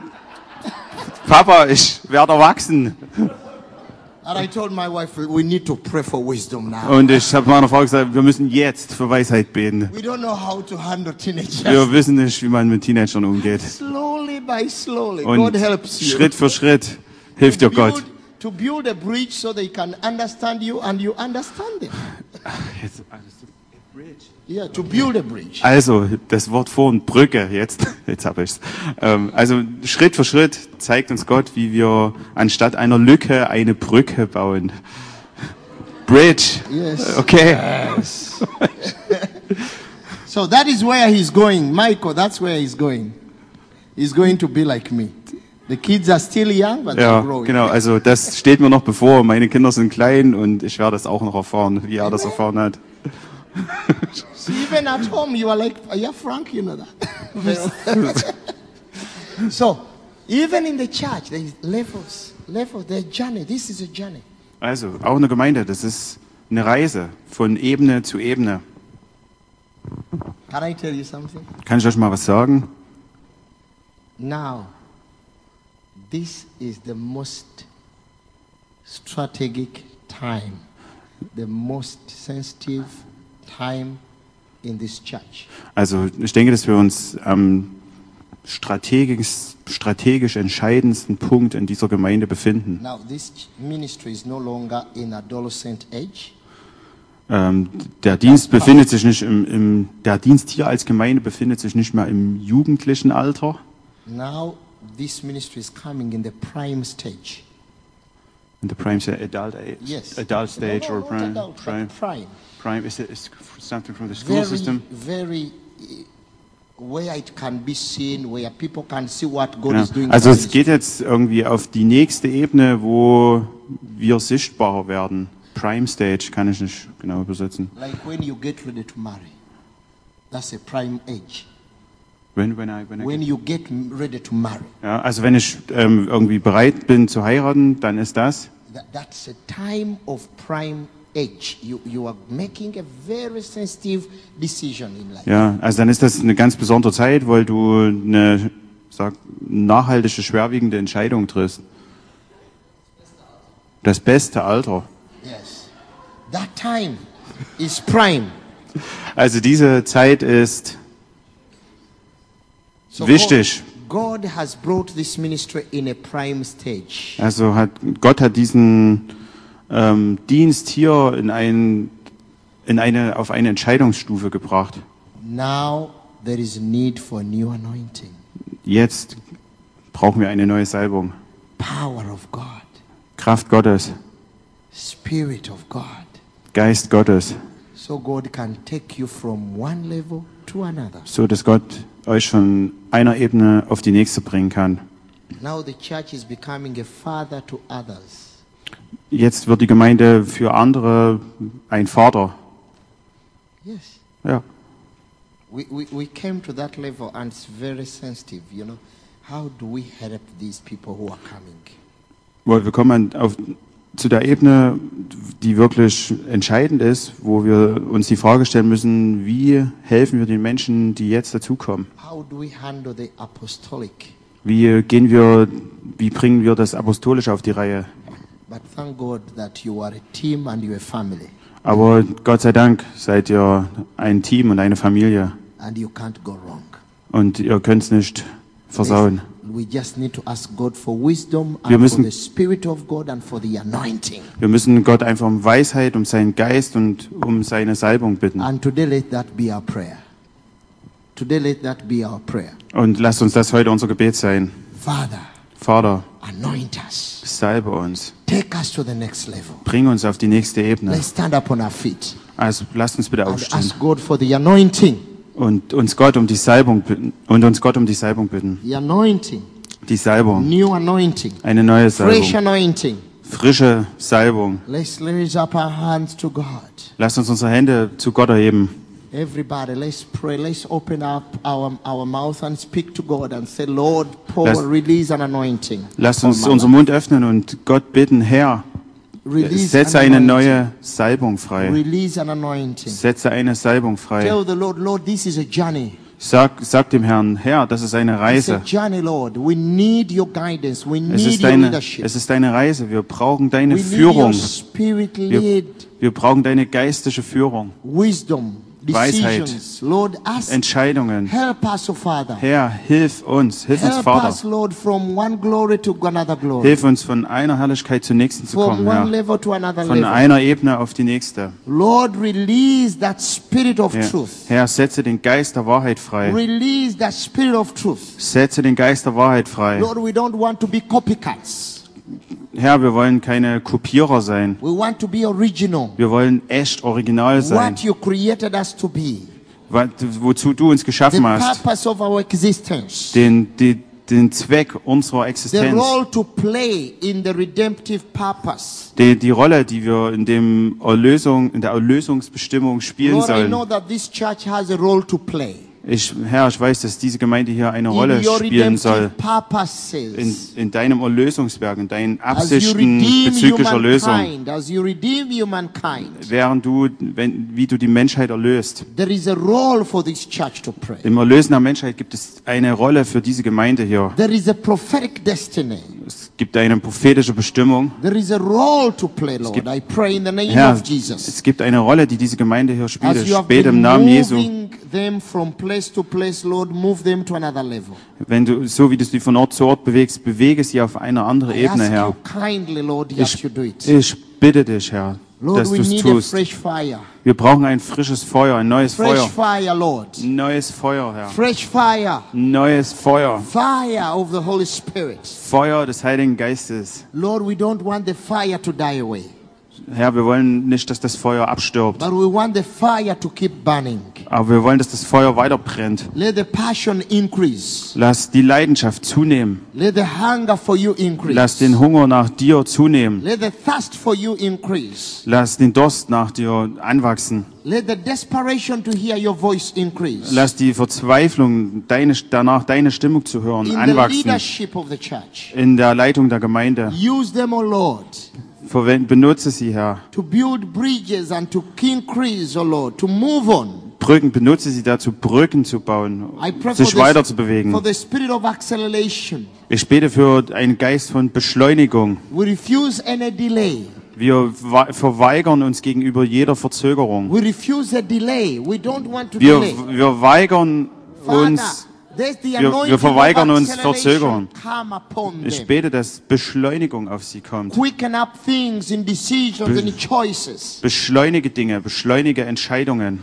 Papa, ich werde erwachsen. And I told my wife, we need to pray for wisdom now. Und ich habe meiner Frau gesagt, wir müssen jetzt für Weisheit beten. We don't know how to handle teenagers. Wir wissen nicht, wie man mit Teenagern umgeht. Slowly by slowly, Und God helps you. Schritt für Schritt hilft dir Gott. To build a bridge so they can understand you and you understand them. Yeah, to build a bridge. Also, das Wort vorhin, Brücke, jetzt habe ich's. Also, Schritt für Schritt zeigt uns Gott, wie wir anstatt einer Lücke eine Brücke bauen. Bridge. Yes. Okay. Yes. So that is where he's going. Michael, that's where he's going. He's going to be like me. The kids are still young, but Ja, they're growing. genau. Also, das steht mir noch bevor. Meine Kinder sind klein und ich werde das auch noch erfahren, wie er das erfahren hat. So even at home, you are like, yeah, Frank, you know that. So, even in the church, there is levels, their journey. This is a journey. Also, auch eine Gemeinde, das ist eine Reise von Ebene zu Ebene. Can I tell you something? Kann ich euch mal was sagen? Now, this is the most strategic time, the most sensitive time in this church. Also, ich denke, dass wir uns am strategisch entscheidendsten Punkt in dieser Gemeinde befinden. Now, this ministry is no longer in adolescent age. Der Dienst befindet sich nicht der Dienst hier als Gemeinde befindet sich nicht mehr im jugendlichen Alter. Now, this ministry is coming in the prime stage. In the prime adult age. Yes. Adult stage No, or not prime. adult, Prime. but prime. Prime is something from the school system. Very, where it can be seen, where people can see what God Ja. is doing. Also es geht jetzt irgendwie auf die nächste Ebene, wo wir sichtbarer werden. Prime Stage kann ich nicht genau übersetzen. Like when you get ready to marry. That's a prime age. When You get ready to marry. ja, also wenn ich irgendwie bereit bin zu heiraten, dann ist das. That's a time of prime age. You are making a very sensitive decision in life. Ja, also dann ist das eine ganz besondere Zeit, weil du eine nachhaltige, schwerwiegende Entscheidung triffst. Das beste Alter. Yes. That time is prime. Also diese Zeit ist So wichtig. God has brought this ministry in a prime stage. Also Gott hat diesen Dienst hier auf eine Entscheidungsstufe gebracht. Now there is a need for a new anointing. Jetzt brauchen wir eine neue Salbung. Power of God. Kraft Gottes, Spirit of God. Geist Gottes, So God can take you from one level to another. so dass Gott euch von einer Ebene auf die nächste bringen kann. Now the church is becoming a father to others. Jetzt wird die Gemeinde für andere ein Vater. Yes. Ja. We came to that level and it's very sensitive, you know. How do we help these people who are coming? Wir kommen auf zu der Ebene, die wirklich entscheidend ist, wo wir uns die Frage stellen müssen, wie helfen wir den Menschen, die jetzt dazukommen? How do we handle the apostolic? Wie bringen wir das Apostolische auf die Reihe? But thank God that you are a team and you're a family, Aber Gott sei Dank seid ihr ein Team und eine Familie and you can't go wrong. und ihr könnt es nicht versauen. We just need to ask God for wisdom Wir and müssen- for the Spirit of God and for the anointing. Wir müssen Gott einfach um Weisheit, um seinen Geist und um seine Salbung bitten. And today let that be our prayer. Today let that be our prayer. Und lasst uns das heute unser Gebet sein. Father, Vater, anoint us. salbe uns. Take us to the next level. Bring uns auf die nächste Ebene. Let's stand up on our feet Also lasst uns bitte and aufstehen ask God for the anointing. und uns Gott um die Salbung bitten. The anointing. Die Salbung. New anointing. Eine neue Fresh Salbung. anointing. Frische Salbung. Let's raise up our hands to God. Lasst uns unsere Hände zu Gott erheben. Everybody, let's pray. Let's open up our mouth and speak to God and say, Lord, pour, Lass- release an anointing. Lasst on uns my unseren Mund öffnen und Gott bitten, Herr, life. Release setze an eine anointing. neue Salbung frei. Release an anointing. Setze eine Salbung frei. Tell the Lord, Lord, this is a journey. Sag dem Herrn, Herr, das ist eine It's a Reise. journey, Lord. We need your guidance. We Es need ist your deine, leadership. es ist deine Reise. Wir brauchen deine We need your Führung. spirit Wir, led wir brauchen deine geistige Führung. wisdom, Weisheit. decisions. Lord, ask, Entscheidungen. help us, oh Father. Herr, hilf uns Help us, Vater. Lord, from one glory to another glory. Hilf uns von einer Herrlichkeit zur nächsten zu From kommen, one Herr. level to another Von level. einer Ebene auf die nächste. Lord, release that spirit of Herr, truth. Herr, setze den Geist der Wahrheit frei. Release that spirit of truth. Setze den Geist der Wahrheit frei. Lord, we don't want to be copycats. Herr, wir wollen keine Kopierer sein. We want to be original. Wir wollen echt original sein. What you created us to be. Wozu du uns The geschaffen hast. purpose of our existence. Den Zweck unserer The Existenz. role to play in the redemptive purpose. Die Rolle, die wir in der Erlösungsbestimmung spielen Lord, I sollen. know that this church has a role to play. Herr, ich weiß, dass diese Gemeinde hier eine Rolle In your spielen soll. redemptive purposes. In deinem Erlösungswerk, in deinen As you Absichten redeem bezüglich Erlösung. humankind, as you redeem humankind, Wie du die Menschheit erlöst. there is a role for this church to pray. Im Erlösen der Menschheit gibt es eine Rolle für diese Gemeinde hier. There is a prophetic destiny. Es gibt eine prophetische Bestimmung. There is a role to play, Lord. I pray in the name Herr, of Jesus. es gibt eine Rolle, die diese Gemeinde hier spielt. As Ich you have bete been im Namen Jesu. moving them from place to place, Lord, move them to another level. So wie du sie von Ort zu Ort bewegst, bewege sie auf eine andere I Ebene, ask Herr. you kindly, Lord, that you do it. Ich bitte dich, Herr, Lord, dass we du es need a tust. fresh fire. Wir brauchen ein frisches Feuer, ein neues Fresh Feuer. fire, Lord. Neues Feuer, Herr. Fresh fire. Neues Feuer. Fire of the Holy Spirit. Feuer des Heiligen Geistes. Lord, we don't want the fire to die away, Herr, wir wollen nicht, dass das Feuer abstirbt. but we want the fire to keep burning. Aber wir wollen, dass das Feuer weiter brennt. Let the passion increase. Lass die Leidenschaft zunehmen. Let the hunger for you Lass increase. den Hunger nach dir zunehmen. Let the thirst for you increase. Lass den Durst nach dir anwachsen. Let the desperation to hear your voice increase. Lass die Verzweiflung, danach deine Stimmung zu hören, In the anwachsen. leadership of the church. In der Leitung der Gemeinde. Use them, O Lord, Benutze sie, Herr. to build bridges and to increase, O Lord, to move on. Benutze sie dazu, Brücken zu bauen, I pray sich weiter zu bewegen. for the spirit of acceleration. Ich bete für einen Geist von Beschleunigung. We refuse any delay. Wir verweigern uns gegenüber jeder Verzögerung. We refuse a delay. We don't want to delay. Wir weigern uns, there's the wir anointing verweigern of uns acceleration Verzögerung. come upon Ich them. bete, dass Beschleunigung auf sie kommt. Quicken up things in decisions and choices. Beschleunige Dinge, beschleunige Entscheidungen.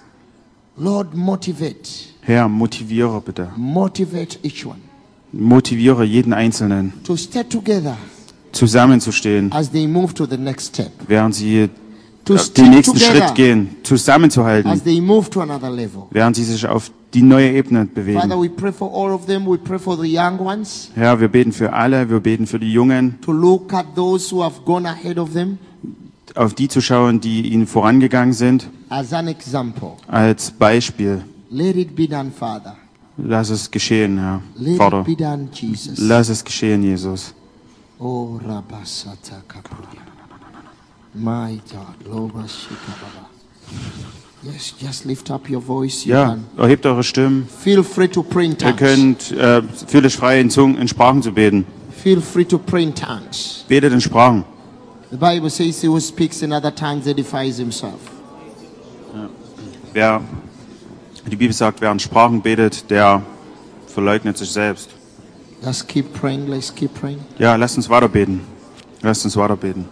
Lord, motivate. Herr, motiviere bitte. Motivate each one Motiviere jeden Einzelnen, to stay together zusammenzustehen, as they move to the next step. während sie To den stick nächsten together Schritt gehen, as zusammenzuhalten, they move to another level. während sie sich auf die neue Ebene Father, bewegen. we pray for all of them. We pray for the young ones Herr, wir beten für alle, wir beten für die Jungen, to look at those who have gone ahead of them auf die zu schauen, die ihnen vorangegangen sind, as an example. als Beispiel. Let it be done, Father. Lass es geschehen, Herr. Let Vater, it be done, Jesus. lass es geschehen, Jesus. Oh, Rabasata Kapura. My God. Loba shika baba. Yes, just lift up your voice. You Ja, can. erhebt eure Stimmen. Feel free to pray in Ihr tongues. könnt, fühlt euch frei, in Sprachen zu beten. Feel free to pray in tongues. Betet in Sprachen. The Bible says he who speaks in other tongues edifies himself. Die Bibel sagt, wer in Sprachen betet, der verleugnet sich selbst. Let's keep praying. Let's keep praying. Ja, lasst uns weiter beten. Lasst uns weiter beten.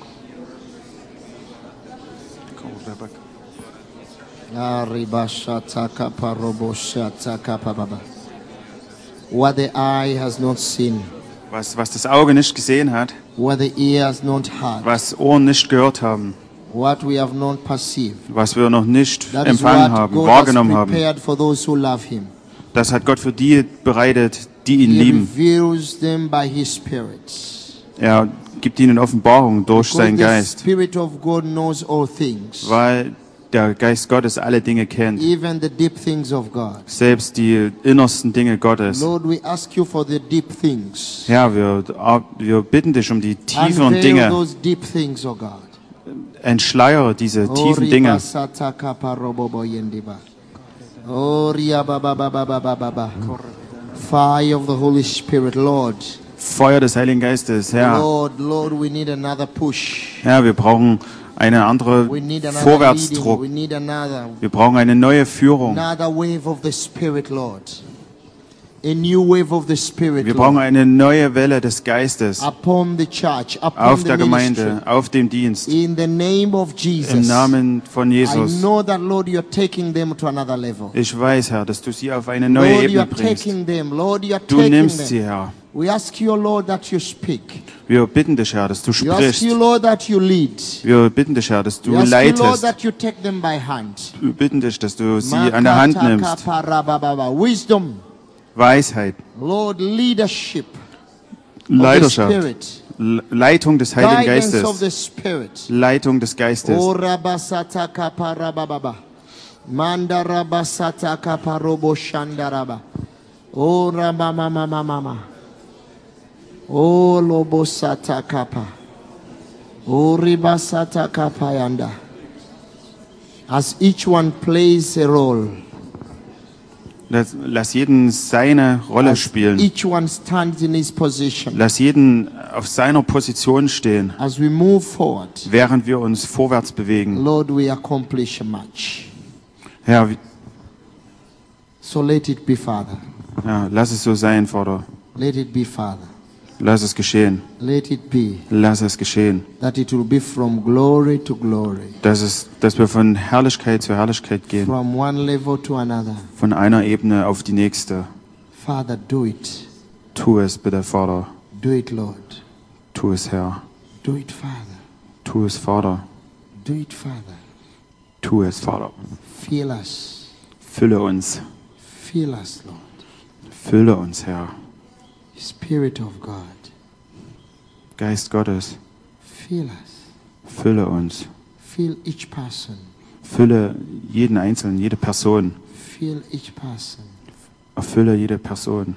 What the eye has not seen, Was das Auge nicht gesehen hat, what the ear has not heard, was Ohren nicht gehört haben, what we have not perceived. was wir noch nicht That is empfangen what haben, God wahrgenommen has haben, prepared for those who love Him. das hat Gott für die bereitet, die ihn He lieben. reveals them by His Spirit. Er gibt ihnen Offenbarung durch Because seinen the Geist, Spirit of God knows all things, weil der Geist Gottes alle Dinge kennt, even the deep things of God. selbst die innersten Dinge Gottes. Lord, we ask you for the deep things. Herr, wir bitten dich um die tieferen Unveil Dinge. those deep things, oh God. Entschleiere diese tiefen Dinge. Fire of the Holy Spirit, Lord. Feuer des Heiligen Geistes, Herr. Lord, we need another push. Herr, wir brauchen eine andere We need another Vorwärtsdruck. leading. We need another Wir brauchen eine neue Führung. wave of the Spirit, Lord. A new wave of the Spirit, Wir brauchen Lord. eine neue Welle des Geistes Upon the church, upon auf the der ministry. Gemeinde, auf dem Dienst. In the name of Jesus. Im Namen von I Jesus. know that, Lord, you're taking them to another level. Ich weiß, Herr, dass du sie auf eine neue Lord, Ebene you're bringst. taking them. Lord, you're Du taking nimmst them. sie, Herr. We ask you, Lord, that you speak. Wir bitten dich, Herr, dass du We ask sprichst. you, Lord, that you lead. Wir bitten dich, Herr, dass We du ask you, Lord, leitest. that you take them by hand. Wir bitten dich, dass du sie an der Hand nimmst. Wisdom, Weisheit, Lord, leadership of the Leiterschaft, Spirit, Leitung des Heiligen guidance of the Geistes. Spirit. Leitung des Geistes. O rabasata kaparababa. Manda rabasata kaparobo shandaraba. O ramamamamama. O lobosata kapa. O ribasata kapayanda. As each one plays a role, Lass jeden seine Rolle as spielen. each one stands in his position, Lass jeden auf seiner Position stehen, as we move forward, während wir uns vorwärts bewegen. Lord, we accomplish much. Herr, So let it be, Father. ja, lass es so sein, Vater. Let it be, Father. Lass es geschehen. Let it be Lass es geschehen. that it will be from glory to glory, Dass wir von Herrlichkeit zu Herrlichkeit gehen. from one level to another. Von einer Ebene auf die nächste. Father, do it. Tu es bitte, Vater. Do it, Lord. Tu es, Herr. Do it, Father. Tu es, Vater. Do it, Father. Tu es, Vater. Fill us. Fülle uns. Fill us, Lord. Fülle uns, Herr. Spirit of God. Geist Gottes, Fill us. fülle uns. Fill each person. Fülle jeden Einzelnen, jede Person. Fill each person. Erfülle jede Person.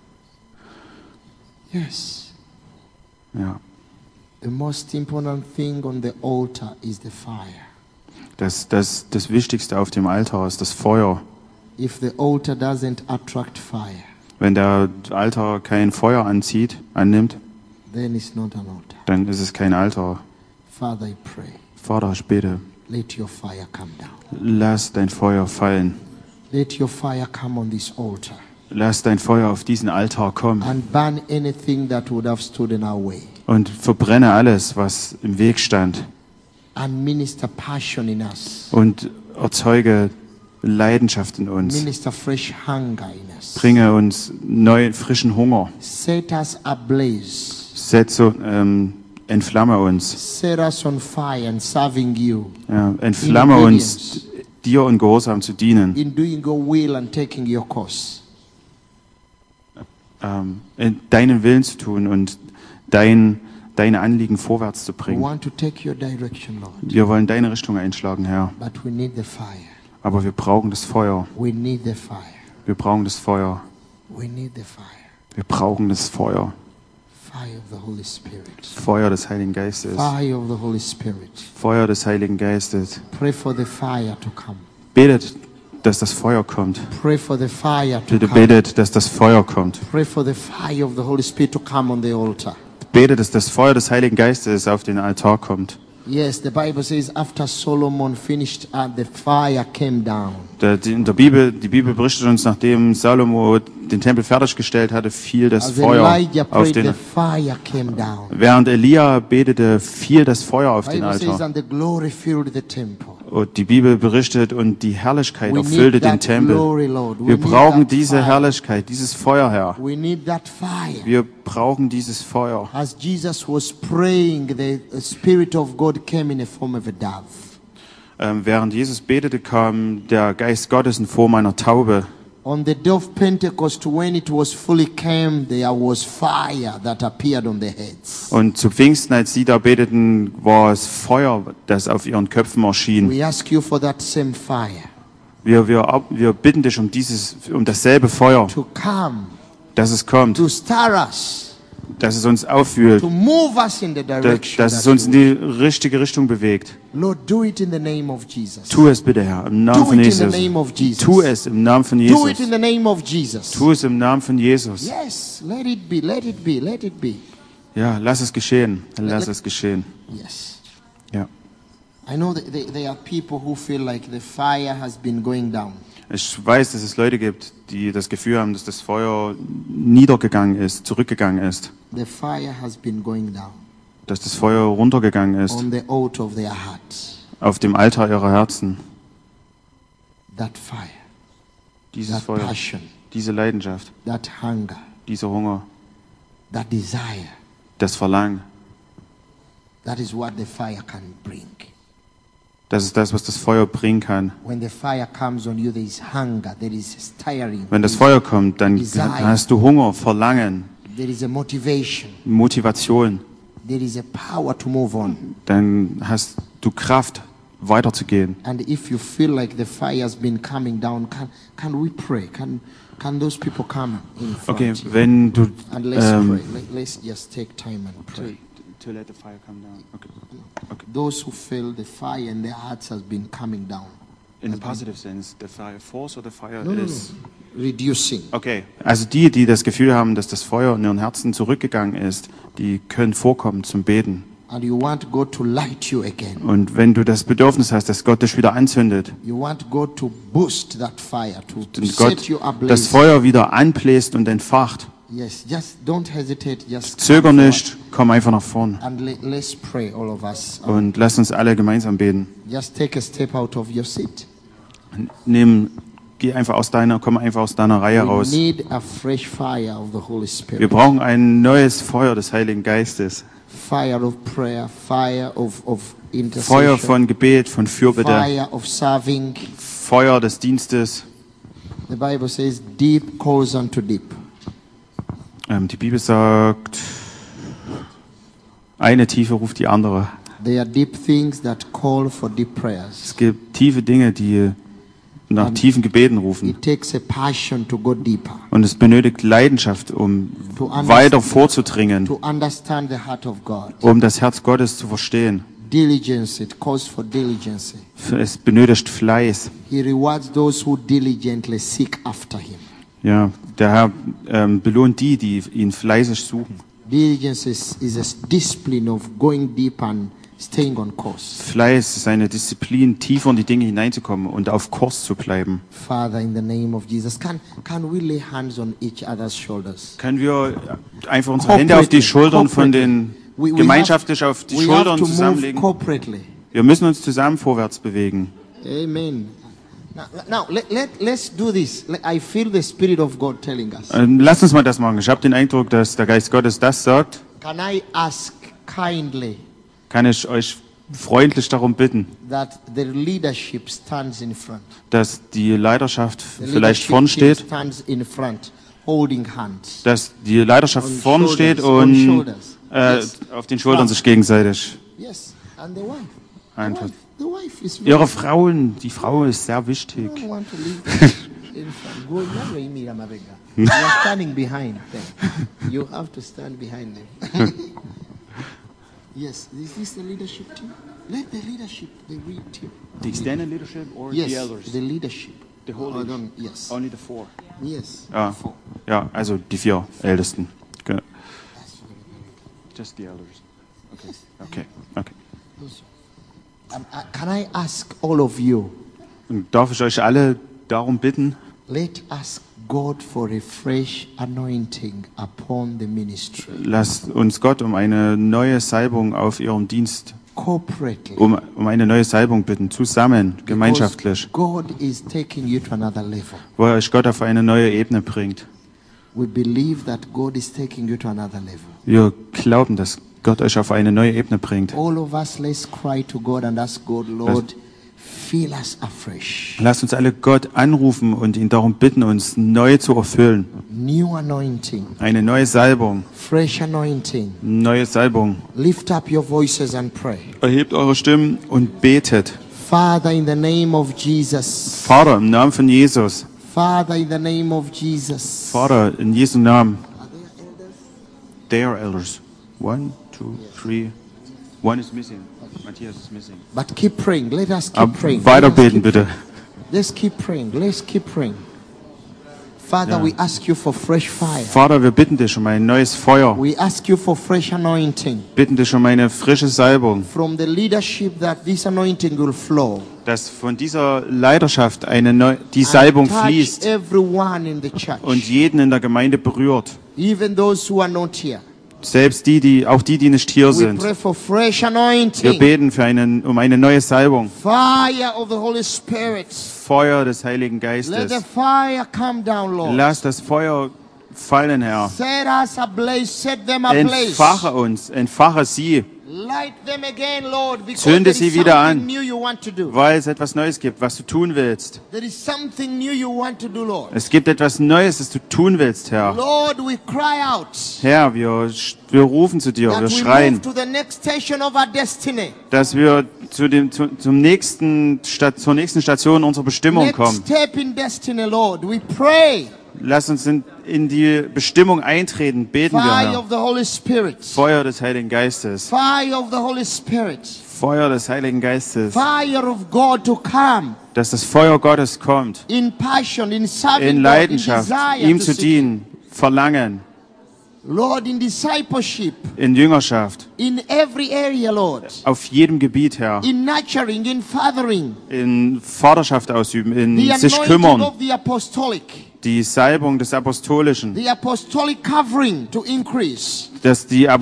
Yes. Ja. The most important thing on the altar is the fire. Das Wichtigste auf dem Altar ist das Feuer. If the altar doesn't attract fire, Wenn der Altar kein Feuer annimmt, then it's not an altar. dann ist es kein Altar. Father, I pray, Vater, ich bete, let your fire come down. lass dein Feuer fallen. Let your fire come on this altar Lass dein Feuer auf diesen Altar kommen and burn anything that would have stood in our way und verbrenne alles, was im Weg stand, and minister passion in us. und erzeuge Leidenschaft in uns. Minister fresh hunger in us. Bringe uns neuen, frischen Hunger. Set us ablaze. Entflamme uns. Set us on fire and serving you Ja, entflamme In uns, dir und Gehorsam zu dienen. in doing your will and taking your course. Deinen Willen zu tun und deine Anliegen vorwärts zu We bringen. want to take your direction, Lord, Wir wollen deine Richtung einschlagen, Herr. but we need the fire. Aber wir brauchen das Feuer. We need the fire. Wir brauchen das Feuer. We need the fire. Wir brauchen das Feuer. Fire of the Holy Spirit. Feuer des Heiligen Geistes. Fire of the Holy Spirit. Feuer des Heiligen Geistes. Pray for the fire to come. Betet, dass das Feuer kommt. Pray for the fire to Bitte come. betet, dass das Feuer kommt. Pray for the fire of the Holy Spirit to come on the altar. Betet, dass das Feuer des Heiligen Geistes auf den Altar kommt. Yes, the Bible says after Solomon finished, the fire came down. In der Bibel, die Bibel berichtet uns, nachdem Salomo den Tempel fertiggestellt hatte, fiel das As Feuer Elijah auf prayed, the den. fire came down. Während Elia betete, fiel das Feuer auf The den Bible says, Altar. and the glory filled the temple. Und die Bibel berichtet, und die Herrlichkeit We erfüllte need den that Tempel. glory, Lord. We Wir need brauchen that diese fire. Herrlichkeit, dieses Feuer, Herr. We need that fire. Wir brauchen dieses Feuer. As Jesus was praying, the Spirit of God came in the form of a dove. Während Jesus betete, kam der Geist Gottes in Form einer Taube. On the day of Pentecost, when it was fully came, there was fire that appeared on their heads. Und zu Pfingsten, als sie da beteten, war es Feuer, das auf ihren Köpfen erschien. We ask you for that same fire Wir bitten dich um dasselbe Feuer, to come, dass es kommt, to stir us, dass es uns aufwühlt, to move us in the direction. dass es that uns in you die richtige Richtung bewegt. will. Lord, do it in the name of Jesus. Tu es bitte, Herr, im Namen Do von it in the Jesus. name of Jesus. Tu es im Namen von Do Jesus. it in the name of Jesus. Tu es im Namen von Jesus. Yes, let it be, let it be, let it be. Ja, lass es geschehen. Lass es geschehen. Yes. Ja. I know that there are people who feel like the fire has been going down. Ich weiß, dass es Leute gibt, die das Gefühl haben, dass das Feuer niedergegangen ist, zurückgegangen ist. The fire has been going down Dass das Feuer runtergegangen ist on the altar of their hearts. auf dem Altar ihrer Herzen. That fire, Dieses that Feuer, passion, diese Leidenschaft, that hunger, dieser Hunger, that desire, das Verlangen. that is what the fire can bring. Das ist das, was das Feuer bringen kann. When the fire comes on you, there is hunger, there is stirring, Wenn das Feuer kommt, dann Desire. hast du Hunger, Verlangen, there is a motivation, Motivation. there is a power to move on. Dann hast du Kraft, weiterzugehen. And if you feel like the fire has been coming down, can we pray? Can those people come in front? Okay, wenn du And let's pray. Let's just take time and pray. to let the fire come down. Okay. Those who feel the fire in their hearts has been coming down. In the positive sense, the fire force or the fire No. is. Reducing. Okay, also die das Gefühl haben, dass das Feuer in ihren Herzen zurückgegangen ist, die können vorkommen zum Beten. And you want God to light you again. Und wenn du das Bedürfnis hast, dass Gott dich wieder anzündet, You want God to boost that fire, to und set Gott you ablaze. das Feuer wieder anbläst und entfacht, Yes, just don't hesitate. Just zöger come nicht, komm einfach nach vorn. forward. And let's pray, all of us. Und lass uns alle gemeinsam beten. Just take a step out of your seat. Komm einfach aus deiner Reihe We raus. need a fresh fire of the Holy Wir Spirit. brauchen ein neues Feuer des Heiligen Geistes. Fire of prayer, fire of Feuer intercession, von Gebet, von Fürbitte, fire of serving. Feuer des Dienstes. The Bible says, deep calls unto deep. Die Bibel sagt, eine Tiefe ruft die andere. There are deep things that call for deep prayers. Es gibt tiefe Dinge, die nach tiefen Gebeten rufen. It takes a passion to go deeper, Und es benötigt Leidenschaft, um To understand- weiter vorzudringen, to understand the heart of God. um das Herz Gottes zu verstehen. Diligence, it calls for diligence. Es benötigt Fleiß. He rewards those who diligently seek after him. Ja, der Herr belohnt die ihn fleißig suchen. Diligence is a discipline of going deep and staying on course. Fleiß ist eine Disziplin, tiefer in die Dinge hineinzukommen und auf Kurs zu bleiben. Father, in the name of Jesus, can we lay hands on each other's shoulders? Können wir einfach unsere Hände auf die Schultern von den gemeinschaftlich auf die we have Schultern to move zusammenlegen? corporately. Wir müssen uns zusammen vorwärts bewegen. Amen. Now let's do this. I feel the Spirit of God telling us. Lass uns mal das machen. Ich habe den Eindruck, dass der Geist Gottes das sagt. Can I ask kindly Kann ich euch freundlich darum bitten, that the leadership stands in front? dass die Leiterschaft The vielleicht leadership vorn team steht, stands in front, holding hands. dass die Leiterschaft On vorn shoulders, steht on und shoulders. Yes. auf den Schultern sich gegenseitig. Yes, and the wife. Einfach. The wife is very. Ihre Frauen, die Frau ist sehr wichtig. I don't want to leave them in front. Go, You are standing behind them. You have to stand behind them. Yes, is this the leadership team? Let the leadership, the real team. The extended leadership or Yes, the elders? the leadership. The whole Oh, leadership. yes. Only the 4. Yes. Ah, Four. ja, also die 4 Ältesten. Genau. Just the elders. Okay. Can I ask all of you? Und darf ich euch alle darum bitten, Let us God for a fresh anointing upon the ministry. lasst uns Gott um eine neue Salbung auf ihrem Dienst, Corporately. um eine neue Salbung bitten, zusammen, gemeinschaftlich, Because God is taking you to another level. wo euch Gott auf eine neue Ebene bringt. We believe that God is taking you to another level. Wir glauben, dass Gott euch auf eine neue Ebene bringt. All of us, let's cry to God and ask God, Lord, fill us afresh. Lasst uns alle Gott anrufen und ihn darum bitten, uns neu zu erfüllen. New anointing, Eine neue Salbung, fresh anointing. neue Salbung. Lift up your voices and pray. Erhebt eure Stimmen und betet. Father, in the name of Jesus. Vater, im Namen von Jesus. Father, in the name of Jesus. Vater, in Jesu Namen. They are elders. 1, 2, 3. One is missing. Matthias is missing. But keep praying. Let us keep praying. Weiter Let us beten, keep bitte. Let's keep praying. Let's keep praying. Father, Yeah. we ask you for fresh fire. Vater, wir bitten dich um ein neues Feuer. We ask you for fresh anointing Bitten dich um eine frische Salbung, from the leadership that this anointing will flow. dass von dieser Leidenschaft die Salbung And touch fließt everyone in the church, und jeden in der Gemeinde berührt. even those who are not here. Selbst auch die nicht hier We sind. pray for fresh Wir anointing, beten um eine neue Salbung. fire of the Holy Spirit. Feuer des Heiligen Let the Geistes. fire come down, Lord. Lass das Feuer fallen, Herr. Set us ablaze, set them ablaze. Entfache uns, entfache sie, Light them again, Lord, because Zünde there is sie wieder something an. new you want to do. weil es etwas Neues gibt, was du tun willst. There is something new you want to do, Lord. Es gibt etwas Neues, das du tun willst, Herr. Lord, we cry out Herr, wir rufen zu dir, that wir we schreien, move to the next station of our destiny. dass wir zur nächsten Station unserer Bestimmung Next kommen. step in destiny, Lord. We pray. Lass uns in die Bestimmung eintreten, beten wir, Fire Herr. of the Holy Spirit. Feuer des Heiligen Geistes. Fire of the Holy Spirit. Feuer des Heiligen Geistes. Fire of God to come Dass das Feuer Gottes kommt, in passion, in serving in God, in Leidenschaft, desire ihm to zu seek dienen, Verlangen, Lord, in discipleship, in Jüngerschaft, in every area, Lord. auf jedem Gebiet, Herr, In nurturing, in fathering. in Vaterschaft ausüben, in The sich anointing kümmern, of the apostolic. die Salbung des Apostolischen, The apostolic covering to increase. dass der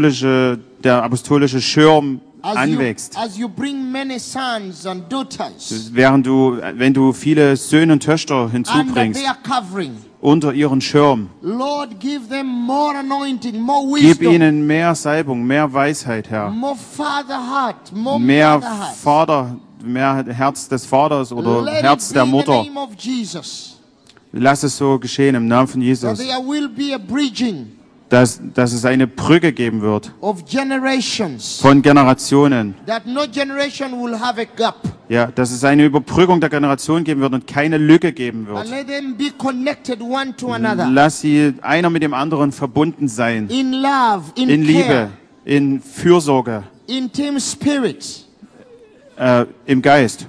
apostolische Schirm anwächst. As you bring many sons and daughters Wenn du viele Söhne und Töchter under hinzubringst, their covering, unter ihren Schirm, Lord, give them more anointing, more gib wisdom, ihnen mehr Salbung, mehr Weisheit, Herr, more father heart, more mehr mother heart. Vater, mehr Herz des Vaters oder Let Herz it der be in the Mutter. name of Jesus. Lass es so geschehen im Namen von That Jesus, there will be a bridging dass es eine Brücke geben wird of generations. von Generationen. That no generation will have a gap. Ja, dass es eine Überbrückung der Generation geben wird und keine Lücke geben And wird. let them be connected one to another. Lass sie einer mit dem anderen verbunden sein. In love, in In Liebe, care, in Fürsorge, in team spirit. im Geist,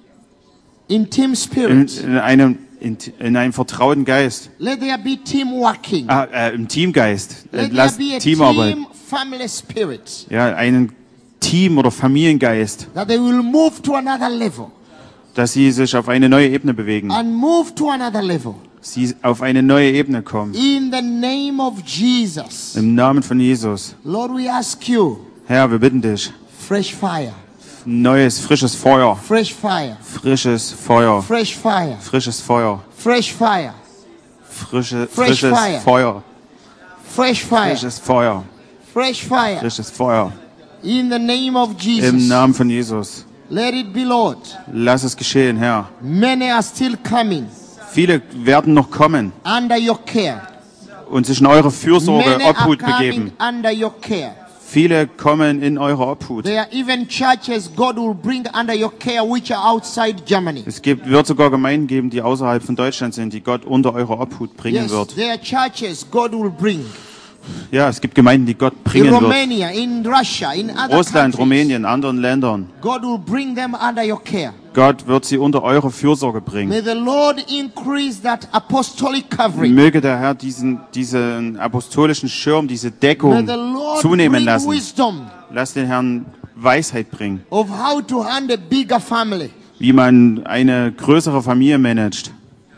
In team in spirit. in einem vertrauten Geist, Let there be team working. im Teamgeist. Let Lass there be a Teamarbeit. team family spirit. Ja, einen Team- oder Familiengeist, That they will move to another level. dass sie sich auf eine neue Ebene bewegen. And move to another level. Sie auf eine neue Ebene kommen. In the name of Jesus. Im Namen von Jesus. Lord, we ask you, Herr, wir bitten dich. fresh fire, Neues, frisches Feuer. fresh fire, Frisches Feuer. fresh fire, Frisches Feuer. fresh fire, Frisches fire. Feuer. fresh fire, Frisches Feuer. fresh fire. Frisches Feuer. In the name of Im Jesus. Namen von Jesus. Let it be, Lord. Lass es geschehen, Herr. Many are still coming Viele werden noch kommen under your care. und sich in eure Fürsorge, Many are Obhut coming begeben. under your care. Viele kommen in eure Obhut. There are even churches God will bring under your care which are outside Germany. Wird sogar Gemeinden geben, die außerhalb von Deutschland sind, die Gott unter eure Obhut bringen Yes, wird. there are churches God will bring. Ja, es gibt Gemeinden, die Gott In bringen wird. Romania, in Russia, in other Russland, countries. Rumänien, anderen Ländern. God will bring them under your care. Gott wird sie unter eure Fürsorge bringen. May the Lord increase that apostolic covering. Möge der Herr diesen apostolischen Schirm, diese May Deckung the Lord zunehmen bring lassen. wisdom Lass den Herrn Weisheit bringen, of how to handle a bigger family. wie man eine größere Familie managt.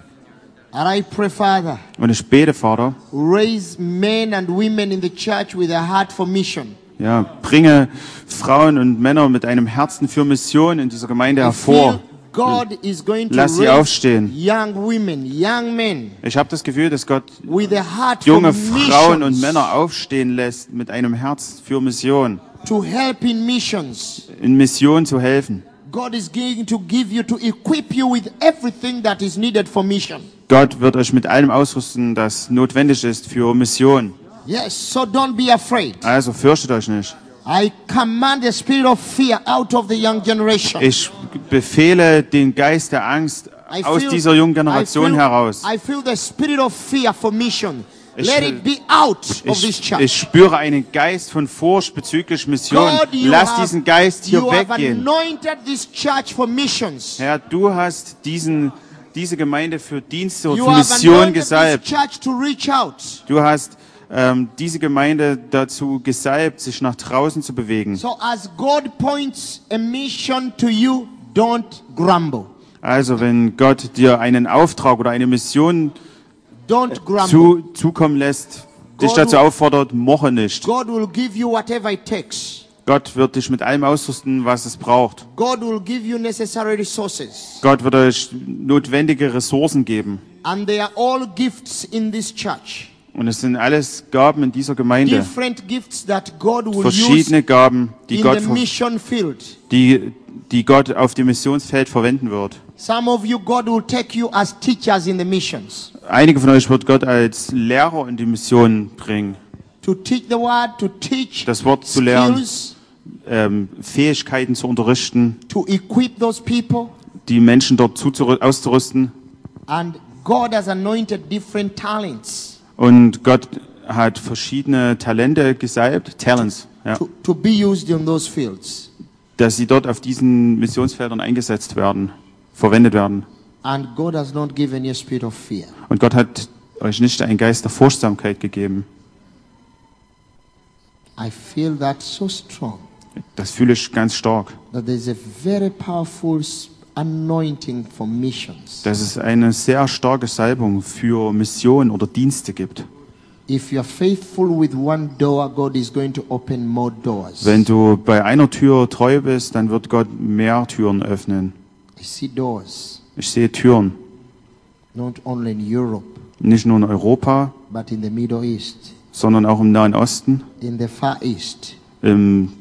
And I pray, Father, Und ich bete, Vater, raise men and women in the church with a heart for mission. ja, bringe Frauen und Männer mit einem Herzen für Mission in dieser Gemeinde I feel hervor. God is going to Lass sie raise aufstehen. young women, young men Ich habe das Gefühl, dass Gott with a heart junge for Frauen und missions, Männer aufstehen lässt mit einem Herz für Mission, to help in missions. in Mission zu helfen. God is going to give you, to equip you with everything that is needed for mission. Gott wird euch mit allem ausrüsten, das notwendig ist für Mission. Yes, so don't be afraid. Also fürchtet euch nicht. I command the spirit of fear out of the young generation. Ich befehle den Geist der Angst aus dieser jungen Generation heraus. I feel the spirit of fear for mission. Ich- Let it be out of this Ich church. spüre einen Geist von Furcht bezüglich Mission. God, Lass diesen Geist hier you have weggehen. anointed this church for missions. Herr, du hast diese Gemeinde für Dienste und You für have Mission anointed this gesalbt. church to reach out. Du hast diese Gemeinde dazu gesalbt, sich nach draußen zu bewegen. So as God points a mission to you, don't grumble. Also wenn Gott dir einen Auftrag oder eine Mission Don't grumble. zukommen lässt, dich God dazu will- auffordert, moche nicht. God will give you whatever it takes. Gott wird dich mit allem ausrüsten, was es braucht. God will give you necessary resources. Gott wird euch notwendige Ressourcen geben. And they are all gifts in this church. Und es sind alles Gaben in dieser Gemeinde. Different gifts that God will use Verschiedene Gaben, die in Gott, the mission field. die Gott auf dem Missionsfeld verwenden wird. Some of you, God will take you as teachers in the missions. Einige von euch wird Gott als Lehrer in die Mission bringen. To teach the word, to teach Das Wort zu lernen, skills, Fähigkeiten zu unterrichten, to equip those people. die Menschen dort auszurüsten. And God has anointed different talents Und Gott hat verschiedene Talente gesalbt, Talents, ja, to be used in those fields. dass sie dort auf diesen Missionsfeldern eingesetzt werden, verwendet werden. And God has not given you a spirit of fear. Und Gott hat euch nicht einen Geist der Furchtsamkeit gegeben. I feel that so strong Das fühle ich ganz stark. that there's a very powerful anointing for missions. Dass es eine sehr starke Salbung für Mission oder Dienste gibt. If you are faithful with one door, God is going to open more doors. Wenn du bei einer Tür treu bist, dann wird Gott mehr Türen öffnen. I see doors, Ich sehe Türen, not only in Europe, nicht nur in Europa, but in the Middle East, sondern auch im Nahen Osten, in the Far East, im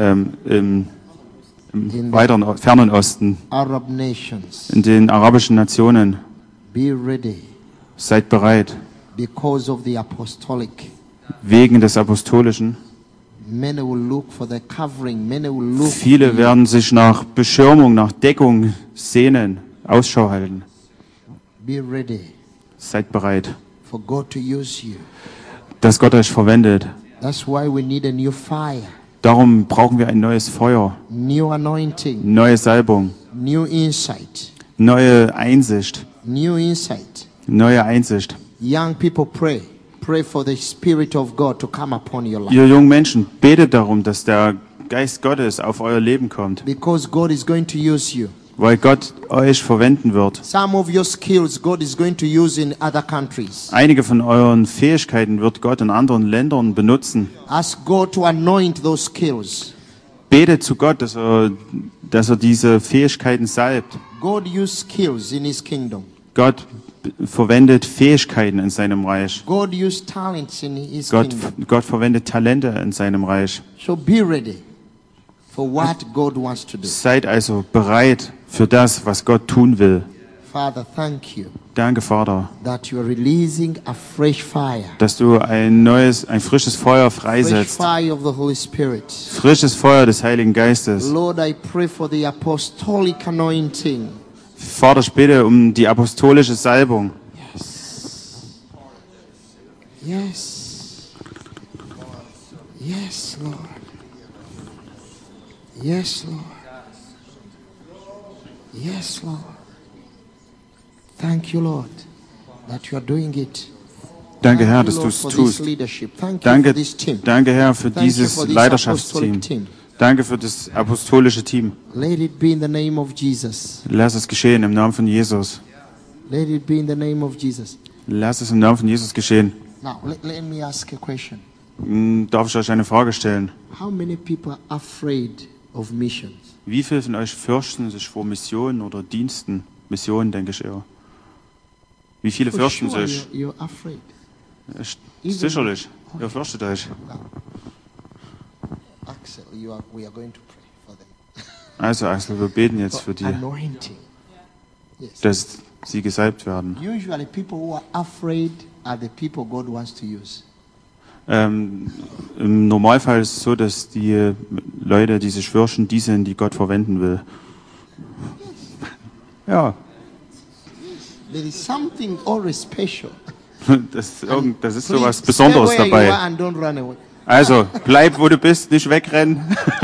weiteren fernen Osten, Arab nations. in den arabischen Nationen. Be ready Seid bereit, because of the apostolic. wegen des Apostolischen. Many will look for the covering. Many will look. Viele werden sich nach Beschirmung, nach Deckung sehnen, Ausschau halten. Be ready Seid bereit, for God to use you. dass Gott euch verwendet. That's why we need a new fire, Darum brauchen wir ein neues Feuer, new anointing, neue Salbung, new insight, neue Einsicht, new insight. neue Einsicht. Young people, pray. Pray for the Spirit of God to come upon your life. Ihr jungen Menschen, betet darum, dass der Geist Gottes auf euer Leben kommt, Because God is going to use you. weil Gott euch verwenden wird. Some of your skills God is going to use in other countries. Einige von euren Fähigkeiten wird Gott in anderen Ländern benutzen. Ask God to anoint those skills. Betet zu Gott, dass er diese Fähigkeiten salbt. God use skills in His kingdom. Gott verwendet Fähigkeiten in seinem Reich. God use talents in His kingdom. Gott verwendet Talente in seinem Reich. So be ready for what God wants to do. Seid also bereit für das, was Gott tun will. Father, thank you Danke, Vater, that you are releasing a fresh fire. dass du ein frisches Feuer Fresh freisetzt. fire of the Holy Spirit. Frisches Feuer des Heiligen Geistes. Lord, I pray for the apostolic anointing. Vater, ich bete um die apostolische Salbung. Yes. Yes, Lord. Yes, Lord. Yes, Lord. Thank you, Lord, that you are doing it. Danke, Herr, Thank dass you, du Lord, es for this tust. leadership. Thank you Danke, for this team. danke, Herr, für Thank you dieses for this Leiterschaftsteam. apostolic team. Danke für das apostolische Team. Let it be in the name of Jesus. Lass es geschehen im Namen von Jesus. Let it be in the name of Jesus. Lass es im Namen von Jesus geschehen. Now, let me ask a question. Darf ich euch eine Frage stellen? How many people are afraid of missions? Wie viele von euch fürchten sich vor Missionen oder Diensten? Missionen, denke ich eher. Wie viele For fürchten sure, sich? you're afraid. Sicherlich. Ihr fürchtet euch. Axel, we are going to pray for them. Also, Axel, wir beten jetzt für die, Anointing. Yes. dass sie gesalbt werden. Usually, people who are afraid are the people God wants to use. Im Normalfall ist es so, dass die Leute, die sich fürchten, die sind, die Gott verwenden will. Ja, There is something always special. das ist so Please was Besonderes stay where you dabei. are and don't run away. Also, bleib, wo du bist, nicht wegrennen.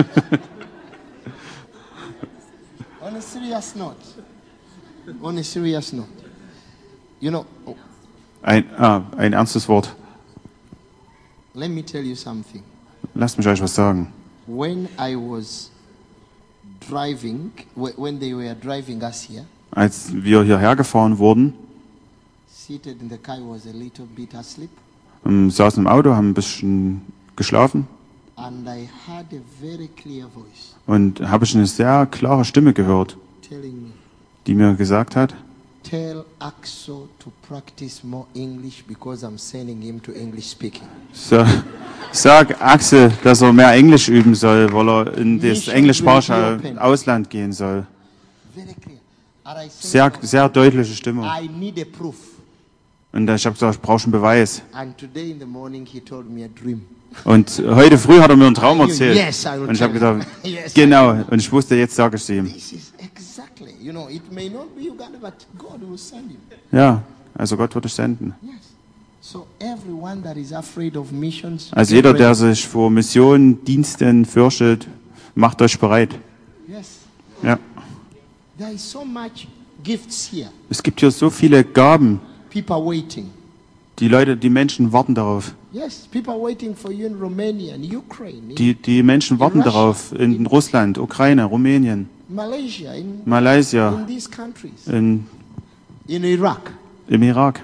On a serious note. On a serious note. You know, Ein ernstes Wort. let me tell you something. Lasst mich euch was sagen. When I was driving, when they were driving us here, Als wir hierher gefahren wurden, seated in the car, I was a little bit asleep, saßen im Auto, haben ein bisschen geschlafen and I heard a very clear voice und habe ich eine sehr klare Stimme gehört, telling me, die mir gesagt hat, tell Axel to practice more English because I'm sending him to English speaking. sag Axel, dass er mehr Englisch üben soll, weil er in das Missions englischsprachige will be open. Ausland gehen soll. Very clear. And I said, Sehr deutliche Stimme. I need a proof. Und ich habe gesagt, ich brauche einen Beweis. And today in the morning he told me a dream. Und heute früh hat er mir einen Traum erzählt. Yes, I will Und ich habe tell gedacht, you. Yes, genau. Und ich wusste, jetzt sage ich es ihm. This is exactly, you know, it may not be Uganda, but God will send him. Ja, also Gott wird dich senden. Yes. So everyone that is afraid of missions, Also get jeder, ready. der sich vor Missionen, Diensten fürchtet, macht euch bereit. Yes. Ja. There is so much gifts here. Es gibt hier so viele Gaben. People are waiting. Die Menschen warten darauf. Yes, people are waiting for you in Romania, in Ukraine, in Die Menschen warten Russia, darauf in Russland, Ukraine, Rumänien, Malaysia, in Malaysia, these countries, in, in Iraq, im Irak,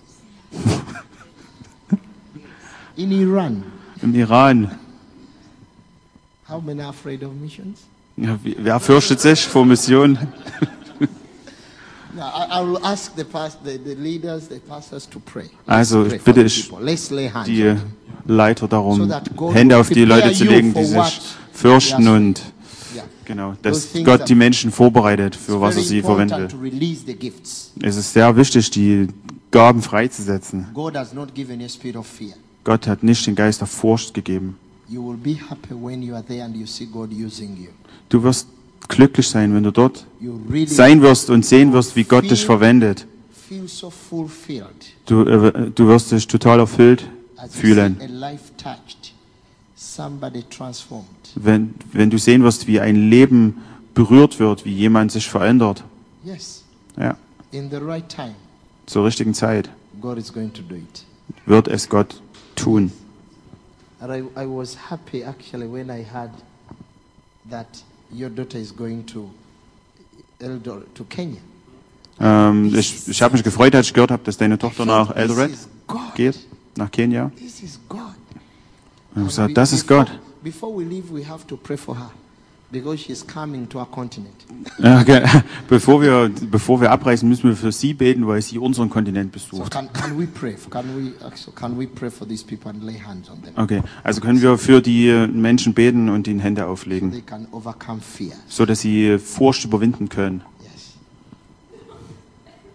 in Iran. im Iran. How many are afraid of missions? Ja, wer fürchtet sich vor Missionen? Now, I will ask the leaders, the pastors to pray. Also Pray ich for bitte the people. Let's lay hands die on them. Leiter darum, So that God Hände will auf die Leute prepare zu you legen, for die sich what fürchten he has und Yeah. genau, Those dass things Gott are die Menschen vorbereitet, für was er very sie verwenden important will. to release the gifts. Es ist sehr wichtig, die Gaben freizusetzen. God has not given you a spirit of fear. Gott hat nicht den Geist der Furcht gegeben. You will be happy when you are there and you see God using you. Du wirst glücklich sein, wenn du dort You really sein wirst und sehen wirst, wie Gott dich verwendet. feel so fulfilled Du wirst dich total erfüllt as you fühlen, see a life touched, somebody transformed. wenn du sehen wirst, wie ein Leben berührt wird, wie jemand sich verändert. Yes, Ja, in the right time, zur richtigen Zeit God is going to do it. wird es Gott tun. And I was happy actually when I heard that your daughter is going to Kenya. Ich habe mich gefreut, als ich gehört habe, dass deine Tochter nach This Eldoret is God. geht, nach Kenia. This is God. Und ich habe gesagt, das ist Gott. Before we leave, we have to pray for her because she's coming to our continent. Ja, okay. Bevor wir abreisen, müssen wir für sie beten, weil sie unseren Kontinent So besucht. can we pray? Can we pray for these people and lay hands on them Okay, also können wir für die Menschen beten und ihnen Hände so auflegen, they can overcome fear? so dass sie Furcht überwinden können. Yes.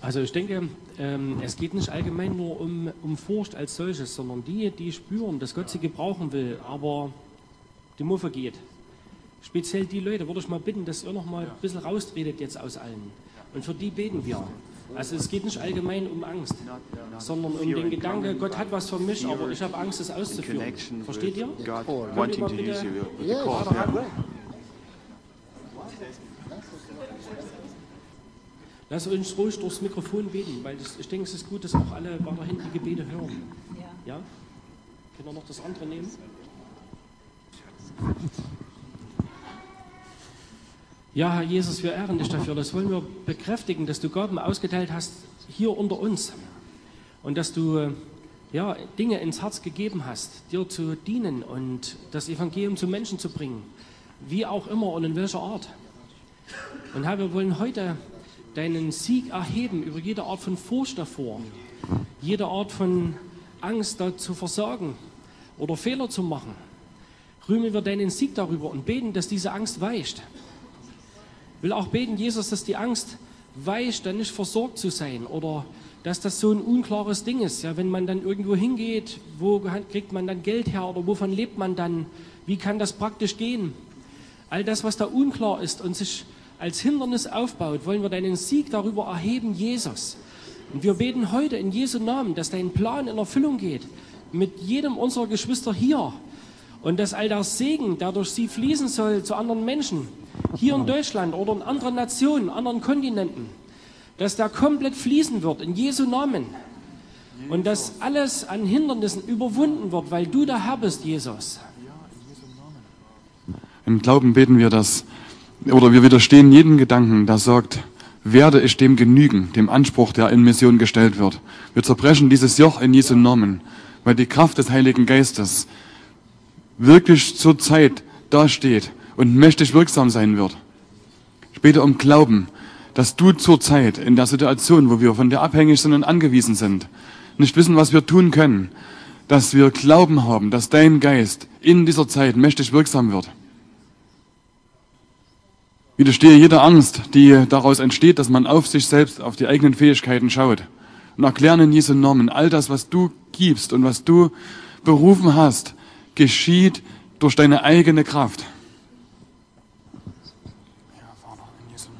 Also ich denke, es geht nicht allgemein nur um Furcht als solches, sondern die spüren, dass Gott sie gebrauchen will, aber die Muffe geht. Speziell die Leute würde ich mal bitten, dass ihr noch mal ein bisschen raustretet jetzt aus allen. Und für die beten wir. Also es geht nicht allgemein um Angst, sondern um den Gedanke, Gott hat was für mich, aber ich habe Angst, es auszuführen. Versteht ihr? Wanting to use you with the cause, yeah. Lass uns ruhig durchs Mikrofon beten, weil ich denke, es ist gut, dass auch alle weiterhin die Gebete hören. Ja? Können wir noch das andere nehmen? Ja, Herr Jesus, wir ehren dich dafür. Das wollen wir bekräftigen, dass du Gaben ausgeteilt hast hier unter uns. Und dass du Dinge ins Herz gegeben hast, dir zu dienen und das Evangelium zu Menschen zu bringen. Wie auch immer und in welcher Art. Und Herr, wir wollen heute deinen Sieg erheben über jede Art von Furcht davor, jede Art von Angst, da zu versagen oder Fehler zu machen. Rühmen wir deinen Sieg darüber und beten, dass diese Angst weicht. Ich will auch beten, Jesus, dass die Angst weicht, dann nicht versorgt zu sein oder dass das so ein unklares Ding ist. Ja, wenn man dann irgendwo hingeht, wo kriegt man dann Geld her oder wovon lebt man dann? Wie kann das praktisch gehen? All das, was da unklar ist und sich als Hindernis aufbaut, wollen wir deinen Sieg darüber erheben, Jesus. Und wir beten heute in Jesu Namen, dass dein Plan in Erfüllung geht mit jedem unserer Geschwister hier und dass all der Segen, der durch sie fließen soll zu anderen Menschen, hier in Deutschland oder in anderen Nationen, anderen Kontinenten, dass der komplett fließen wird in Jesu Namen und dass alles an Hindernissen überwunden wird, weil du der Herr bist, Jesus. Im Glauben beten wir das, oder wir widerstehen jedem Gedanken, der sagt, werde ich dem genügen, dem Anspruch, der in Mission gestellt wird. Wir zerbrechen dieses Joch in Jesu Namen, weil die Kraft des Heiligen Geistes wirklich zur Zeit dasteht und mächtig wirksam sein wird. Ich bete um Glauben, dass du zur Zeit in der Situation, wo wir von dir abhängig sind und angewiesen sind, nicht wissen, was wir tun können, dass wir Glauben haben, dass dein Geist in dieser Zeit mächtig wirksam wird. Widerstehe jeder Angst, die daraus entsteht, dass man auf sich selbst, auf die eigenen Fähigkeiten schaut. Und erklären in Jesu Namen, all das, was du gibst und was du berufen hast, geschieht durch deine eigene Kraft. Ja, Vater, in Jesu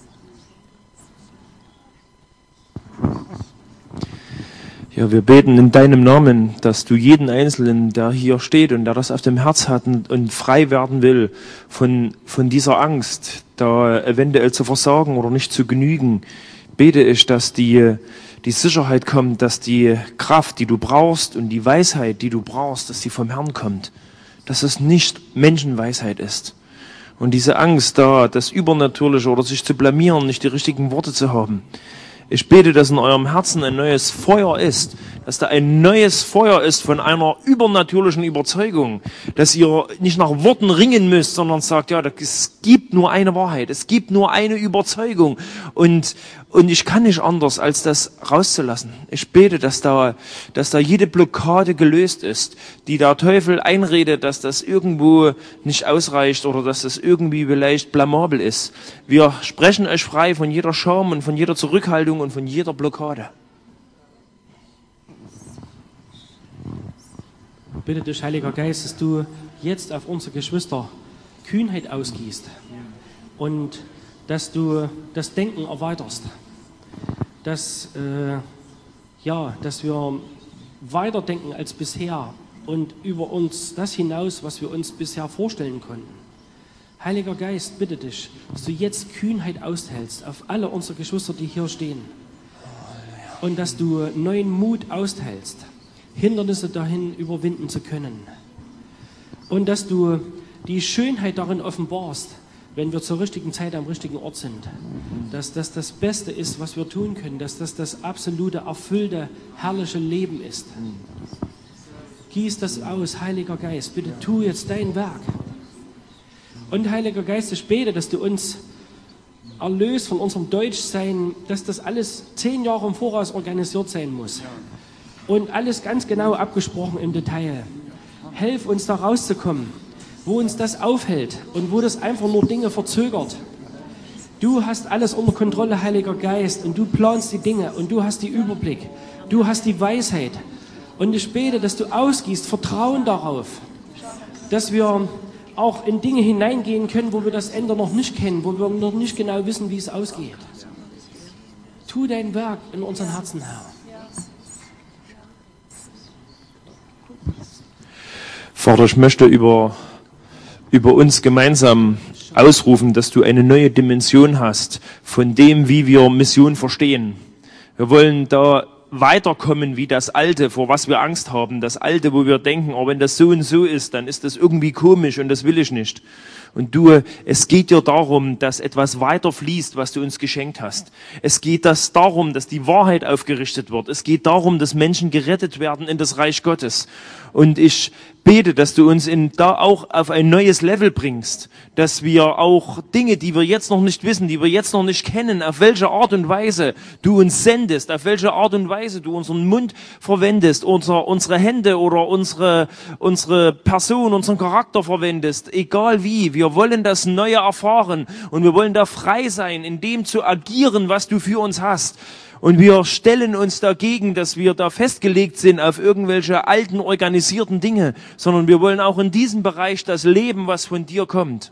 Namen. Ja, wir beten in deinem Namen, dass du jeden Einzelnen, der hier steht und der das auf dem Herz hat und frei werden will von dieser Angst, da eventuell zu versagen oder nicht zu genügen, bete ich, dass die Sicherheit kommt, dass die Kraft, die du brauchst und die Weisheit, die du brauchst, dass die vom Herrn kommt. Dass es nicht Menschenweisheit ist. Und diese Angst da, das Übernatürliche oder sich zu blamieren, nicht die richtigen Worte zu haben. Ich bete, dass in eurem Herzen ein neues Feuer ist, dass da ein neues Feuer ist von einer übernatürlichen Überzeugung, dass ihr nicht nach Worten ringen müsst, sondern sagt, ja, es gibt nur eine Wahrheit, es gibt nur eine Überzeugung und ich kann nicht anders, als das rauszulassen. Ich bete, dass da jede Blockade gelöst ist, die der Teufel einredet, dass das irgendwo nicht ausreicht oder dass das irgendwie vielleicht blamabel ist. Wir sprechen euch frei von jeder Scham und von jeder Zurückhaltung und von jeder Blockade. Bitte dich, Heiliger Geist, dass du jetzt auf unsere Geschwister Kühnheit ausgießt und dass du das Denken erweiterst, dass wir weiterdenken als bisher und über uns das hinaus, was wir uns bisher vorstellen konnten. Heiliger Geist, bitte dich, dass du jetzt Kühnheit aushältst auf alle unsere Geschwister, die hier stehen und dass du neuen Mut aushältst, Hindernisse dahin überwinden zu können und dass du die Schönheit darin offenbarst, wenn wir zur richtigen Zeit am richtigen Ort sind, dass das das Beste ist, was wir tun können, dass das das absolute, erfüllte, herrliche Leben ist. Gieß das aus, Heiliger Geist, bitte tu jetzt dein Werk. Und Heiliger Geist, ich bete, dass du uns erlöst von unserem Deutschsein, dass das alles 10 Jahre im Voraus organisiert sein muss und alles ganz genau abgesprochen im Detail. Helf uns da rauszukommen, wo uns das aufhält und wo das einfach nur Dinge verzögert. Du hast alles unter Kontrolle, Heiliger Geist, und du planst die Dinge und du hast den Überblick. Du hast die Weisheit. Und ich bete, dass du ausgießt Vertrauen darauf, dass wir auch in Dinge hineingehen können, wo wir das Ende noch nicht kennen, wo wir noch nicht genau wissen, wie es ausgeht. Tu dein Werk in unseren Herzen, Herr. Vater, ich möchte über uns gemeinsam ausrufen, dass du eine neue Dimension hast von dem, wie wir Mission verstehen. Wir wollen da weiterkommen wie das Alte, vor was wir Angst haben. Das Alte, wo wir denken, oh, wenn das so und so ist, dann ist das irgendwie komisch und das will ich nicht. Und es geht dir darum, dass etwas weiter fließt, was du uns geschenkt hast. Es geht darum, dass die Wahrheit aufgerichtet wird. Es geht darum, dass Menschen gerettet werden in das Reich Gottes. Und ich bete, dass du uns da auch auf ein neues Level bringst, dass wir auch Dinge, die wir jetzt noch nicht wissen, die wir jetzt noch nicht kennen, auf welche Art und Weise du uns sendest, auf welche Art und Weise du unseren Mund verwendest, unsere Hände oder unsere Person, unseren Charakter verwendest, egal wie. Wir wollen das Neue erfahren und wir wollen da frei sein, in dem zu agieren, was du für uns hast. Und wir stellen uns dagegen, dass wir da festgelegt sind auf irgendwelche alten, organisierten Dinge, sondern wir wollen auch in diesem Bereich das leben, was von dir kommt.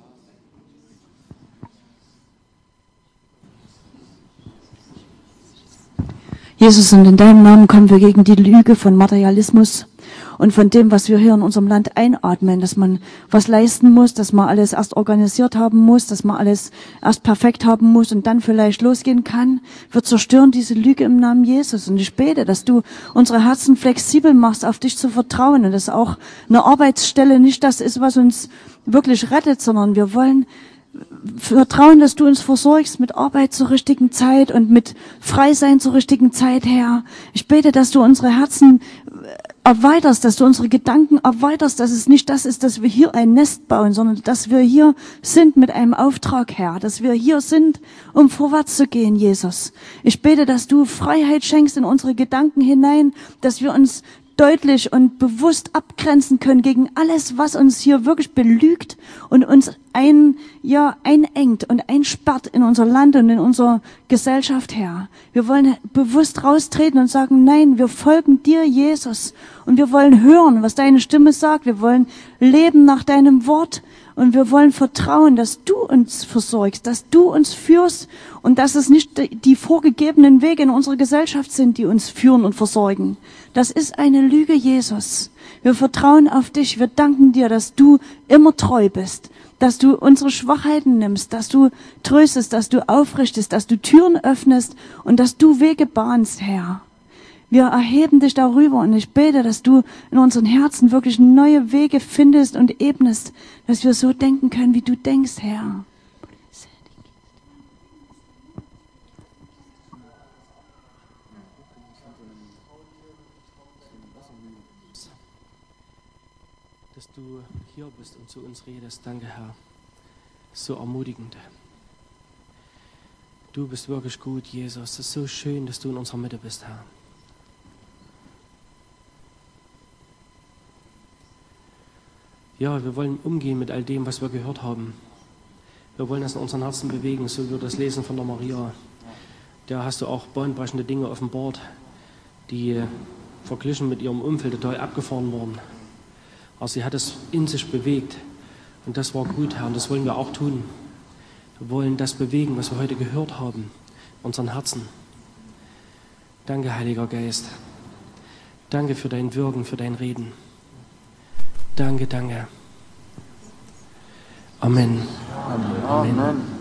Jesus, und in deinem Namen kommen wir gegen die Lüge von Materialismus und von dem, was wir hier in unserem Land einatmen, dass man was leisten muss, dass man alles erst organisiert haben muss, dass man alles erst perfekt haben muss und dann vielleicht losgehen kann. Wir zerstören diese Lüge im Namen Jesus. Und ich bete, dass du unsere Herzen flexibel machst, auf dich zu vertrauen und dass auch eine Arbeitsstelle nicht das ist, was uns wirklich rettet, sondern wir wollen vertrauen, dass du uns versorgst mit Arbeit zur richtigen Zeit und mit Freisein zur richtigen Zeit, Herr. Ich bete, dass du unsere Herzen erweiterst, dass du unsere Gedanken erweiterst, dass es nicht das ist, dass wir hier ein Nest bauen, sondern dass wir hier sind mit einem Auftrag, Herr, dass wir hier sind, um vorwärts zu gehen, Jesus. Ich bete, dass du Freiheit schenkst in unsere Gedanken hinein, dass wir uns deutlich und bewusst abgrenzen können gegen alles, was uns hier wirklich belügt und uns einengt und einsperrt in unser Land und in unsere Gesellschaft, Herr. Wir wollen bewusst raustreten und sagen, nein, wir folgen dir, Jesus. Und wir wollen hören, was deine Stimme sagt. Wir wollen leben nach deinem Wort. Und wir wollen vertrauen, dass du uns versorgst, dass du uns führst und dass es nicht die vorgegebenen Wege in unserer Gesellschaft sind, die uns führen und versorgen. Das ist eine Lüge, Jesus. Wir vertrauen auf dich. Wir danken dir, dass du immer treu bist, dass du unsere Schwachheiten nimmst, dass du tröstest, dass du aufrichtest, dass du Türen öffnest und dass du Wege bahnst, Herr. Wir erheben dich darüber und ich bete, dass du in unseren Herzen wirklich neue Wege findest und ebnest, dass wir so denken können, wie du denkst, Herr. Dass du hier bist und zu uns redest. Danke, Herr. So ermutigend. Du bist wirklich gut, Jesus. Es ist so schön, dass du in unserer Mitte bist, Herr. Ja, wir wollen umgehen mit all dem, was wir gehört haben. Wir wollen das in unseren Herzen bewegen, so wie wir das lesen von der Maria. Da hast du auch bahnbrechende Dinge offenbart, die verglichen mit ihrem Umfeld total abgefahren wurden. Aber sie hat es in sich bewegt und das war gut, Herr, und das wollen wir auch tun. Wir wollen das bewegen, was wir heute gehört haben, in unseren Herzen. Danke, Heiliger Geist. Danke für dein Wirken, für dein Reden. Danke, danke. Amen. Amen.